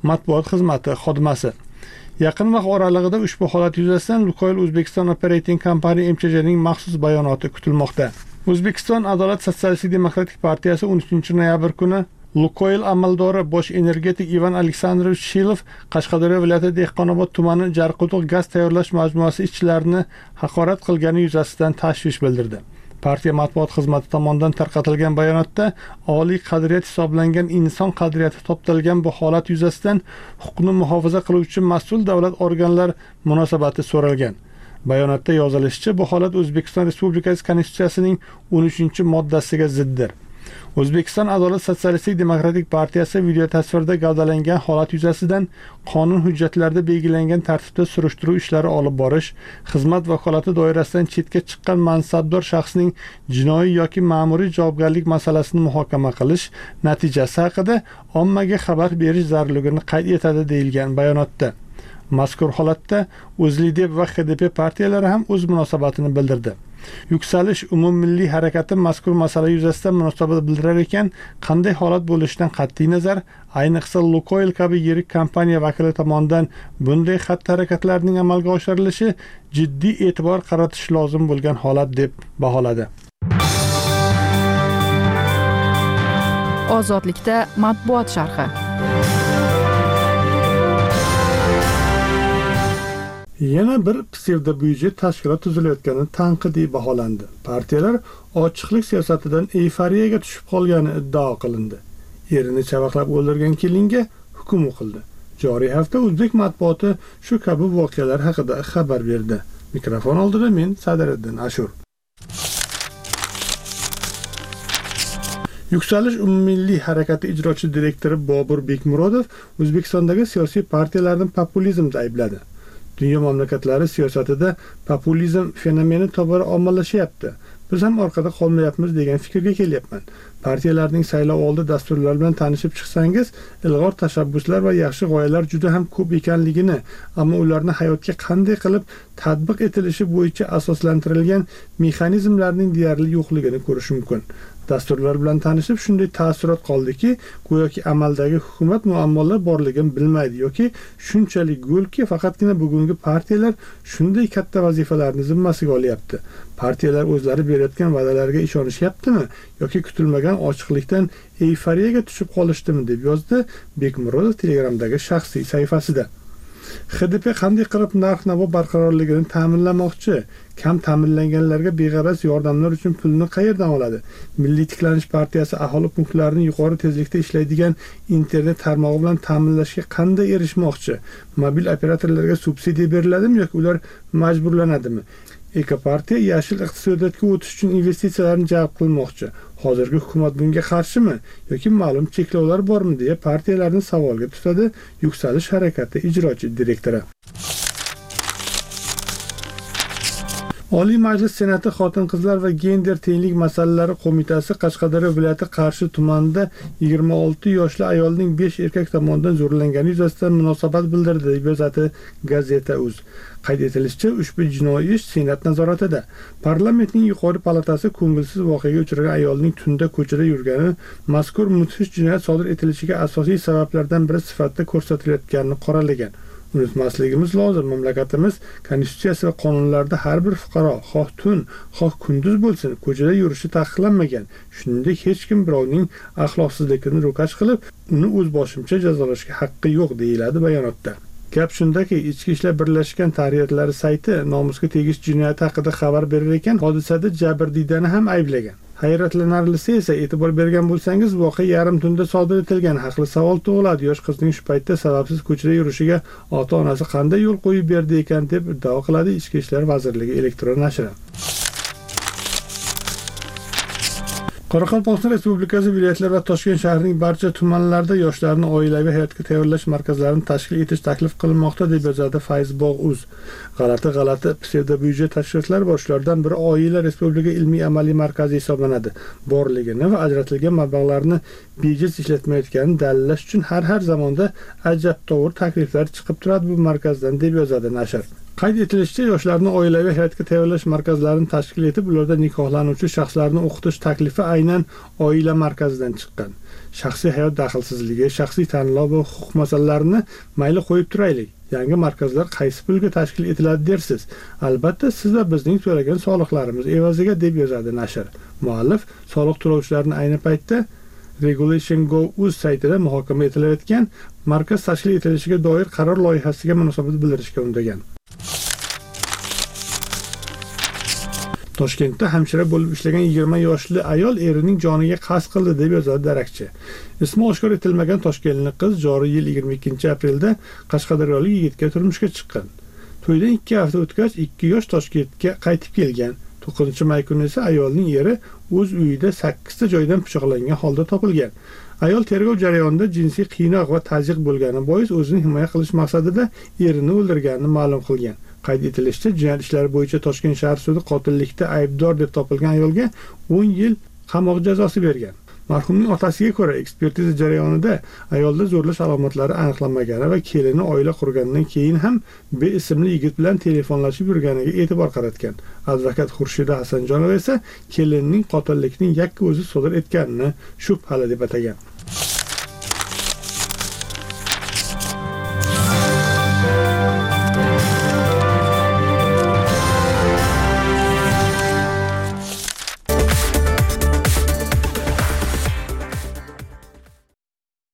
matbuot xizmati xodimasi. Yaqin vaqt oralig'ida ushbu holat yuzasidan Lukoil Uzbekistan Operating Company MCJning maxsus bayonoti kutilmoqda. O'zbekiston Adolat Sotsialistik Demokratik partiyasi 13 noyabr kuni Lukoil amaldori bosh energetik Ivan Aleksandrovich Shilov Qashqadaryo viloyati Dehqonobod tumani Jarquduq gaz tayyorlash majmuasi ishchilarini haqorat qilgani yuzasidan tashvish bildirdi. Partiya matbuot xizmati tomonidan tarqatilgan bayonotda oliy qadriyat hisoblangan inson qadriyati toptalgan bu holat yuzasidan huquqni muhofaza qiluvchi mas'ul davlat organlari munosabati so'ralgan. Bayonotda yozilishicha, bu holat O'zbekiston Respublikasi Konstitutsiyasining 13-moddasiga ziddir. O'zbekiston Adolat Sotsialistik Demokratik partiyasi video tasvirda gavdalangan holat yuzasidan qonun hujjatlarida belgilangan tartibda surishtiruv ishlari olib borish, xizmat vakolati doirasidan chetga chiqqan mansabdor shaxsning jinoiy yoki ma'muriy javobgarlik masalasini muhokama qilish natijasi haqida ommaga xabar berish zarurligini qayd etadi deyilgan bayonotda. Mazkur holatda O'zLiDeP va HDP partiyalari ham o'z munosabatini bildirdi. Yuksalish umummilliy harakati mazkur masala yuzasidan munosabat bildirar ekan, qanday holat bo'lishidan qat'iy nazar, ayniqsa Lukoil kabi yirik kompaniya vakili tomonidan bunday xatti-harakatlarning amalga oshirilishi jiddiy e'tibor qaratish lozim bo'lgan holat deb baholadi. Ozodlikda matbuot sharhi. Yana bir psevdo-byudjet tashkilot tuzilayotgani tanqidiy baholandi. Partiyalar ochiqlik siyosatidan euforiyaga tushib qolgani iddao qilindi. Erini chavaqlab o'ldirgan kelinga hukm o'qildi. Joriy hafta o'zbek matbuoti shu kabi voqealar haqida xabar berdi. Mikrofon oldida men Sadiriddin Ashur. Yuksalish umummilliy harakati ijrochi direktori Bobur Bekmurodov O'zbekistondagi siyosiy partiyalarni populizmda aybladi. Dunyo mamlakatlari siyosatida populizm fenomeni tobora ommalashyapti. Biz ham orqada qolmayapmiz degan fikrga kelyapman. Partiyalarning saylov oldi dasturlari bilan tanishib chiqsangiz, ilg'or tashabbuslar va yaxshi g'oyalar juda ham ko'p ekanligini, ammo ularni hayotga qanday qilib tatbiq etilishi bo'yicha asoslantirilgan mexanizmlarning deyarli yo'qligini ko'rish mumkin. Dasturlar bilan tanishib shunday taassurot qoldiki, go'yoki amaldagi hukumat muammolar borligini bilmaydi yoki shunchalik go'lki faqatgina bugungi partiyalar shunday katta vazifalarni zimmasiga olyapti. Partiyalar o'zlari berayotgan va'dalarga ishonishyaptimi yoki kutilmagan ochiqlikdan euforiyaga tushib qolishdimi deb yozdi Bekmurodov Telegramdagi shaxsiy sahifasida. HDP qanday qilib narx-navo barqarorligini ta'minlamoqchi? Kam ta'minlanganlarga beg'araz yordamlar uchun pulni qayerdan oladi? Milliy tiklanish partiyasi aholi punktlarini yuqori tezlikda ishlaydigan internet tarmog'i bilan ta'minlashga qanday erishmoqchi? Mobil operatorlarga subsidiya beriladimi yoki ular majburlanadimi? Ekopartiya yashil iqtisodiyotga o'tish uchun investitsiyalarni jalb qilmoqchi. Hozirgi hukumat bunga qarshimi yoki ma'lum cheklovlar bormi deya partiyalarni savolga tutadi Yuksalish harakati ijrochi direktori. Oliy Majlis Senati Xotin-qizlar va gender tenglik masalalari qo'mitasi Qashqadaryo viloyati Qarshi tumanida 26 yoshli ayolning 5 erkak tomonidan zo'rlangani yuzasidan munosabat bildirdi deb yozadi Gazeta.uz. Qayd etilishicha, ushbu jinoiy ish Senat nazoratida. Parlamentning yuqori palatasi ko'ngilsiz voqeaga uchragan ayolning tunda ko'chada yurgani mazkur mudhish jinoyat sodir etilishiga asosiy sabablardan biri sifatida ko'rsatilayotganini qoralagan. Unutmasligimiz lozim, mamlakatimiz konstitutsiyasi va qonunlarida har bir fuqaro, xoh tun, xoh kunduz bo'lsin, ko'chada yurishi taqiqlanmagan. Shuningdek, hech kim birovning axloqsizligini ro'kach qilib, uni o'z boshimcha jazolashga haqqi yo'q deyiladi bayonotda. Gap shundaki, Ichki ishlar birlashgan tahriyatlari sayti nomusga tegish jinoyati haqida xabar berar ekan, hodisada jabrdiydani ham ayblagan. Hayratlanarlisi esa, e'tibor bergan bo'lsangiz, voqea yarim tunda sodir etilgan. Haqli savol tug'iladi. Yosh qizning shu paytda sababsiz ko'chada yurishiga ota-onasi qanday yo'l qo'yib berdi ekan deb iddao qiladi Ichki ishlar vazirligi elektron nashri. Qoraqalpog'iston Respublikasi viloyatlar va Toshkent shahrining barcha tumanlarida yoshlarni oilaviy hayotga tayyorlash markazlarini tashkil etish taklif qilinmoqda deb yozadi Facebook'uz. G'alati psevdo-byudjet tashkilotlari bor. Shulardan biri Oila Respublika ilmiy-amaliy markazi hisoblanadi. Borligini va ajratilgan mablag'larni bejiz ishlatmayotganini dalillash uchun har zamonda ajabtovur takliflar chiqib turadi bu markazdan deb yozadi nashr. Qayd etilishicha, yoshlarni oilaviy hayotga tayyorlash markazlarini tashkil etib, ularda nikohlanuvchi shaxslarni o'qitish taklifi aynan oila markazidan chiqqan. Shaxsiy hayot daxlsizligi, shaxsiy tanlov va huquq masalalarini mayli qo'yib turaylik. Yangi markazlar qaysi pulga tashkil etiladi dersiz? Albatta, siz va bizning to'lagan soliqlarimiz evaziga, deb yozadi nashr. Muallif soliq to'lovchilarni ayni paytda Regulation.go.uz saytida muhokama etilayotgan markaz tashkil etilishiga doir qaror loyihasiga munosabat bildirishga undagan. Toshkentda hamshira bo'lib ishlagan 20 yoshli ayol erining joniga qasd qildi, deb yozadi darakchi. Ismi oshkor etilmagan toshkentlik qiz joriy yil 22-aprelda Qashqadaryolik yigitga turmushga chiqqan. To'ydan 2 hafta o'tgach 2 yosh Toshkentga qaytib kelgan. 9-may kuni esa ayolning eri o'z uyida 8 ta joydan pichoqlangan holda topilgan. Ayol tergov jarayonida jinsiy qiynoq va tazyiq bo'lgani bois o'zini himoya qilish maqsadida erini o'ldirganini ma'lum qilgan. Qayd etilishicha, jinoyat ishlari bo'yicha Toshkent shahar sudi qotillikda aybdor deb topilgan ayolga 10 yil qamoq jazosi bergan. Marhumning otasiga ko'ra, ekspertiza jarayonida ayolda zo'rlash alomatlari aniqlanmagani va kelini oila qurgandan keyin ham B ismli yigit bilan telefonlashib yurganiga e'tibor qaratgan. Advokat Xurshida Hasanjonova esa kelinning qotillikning yakka o'zi sodir etganini shubhali deb atagan.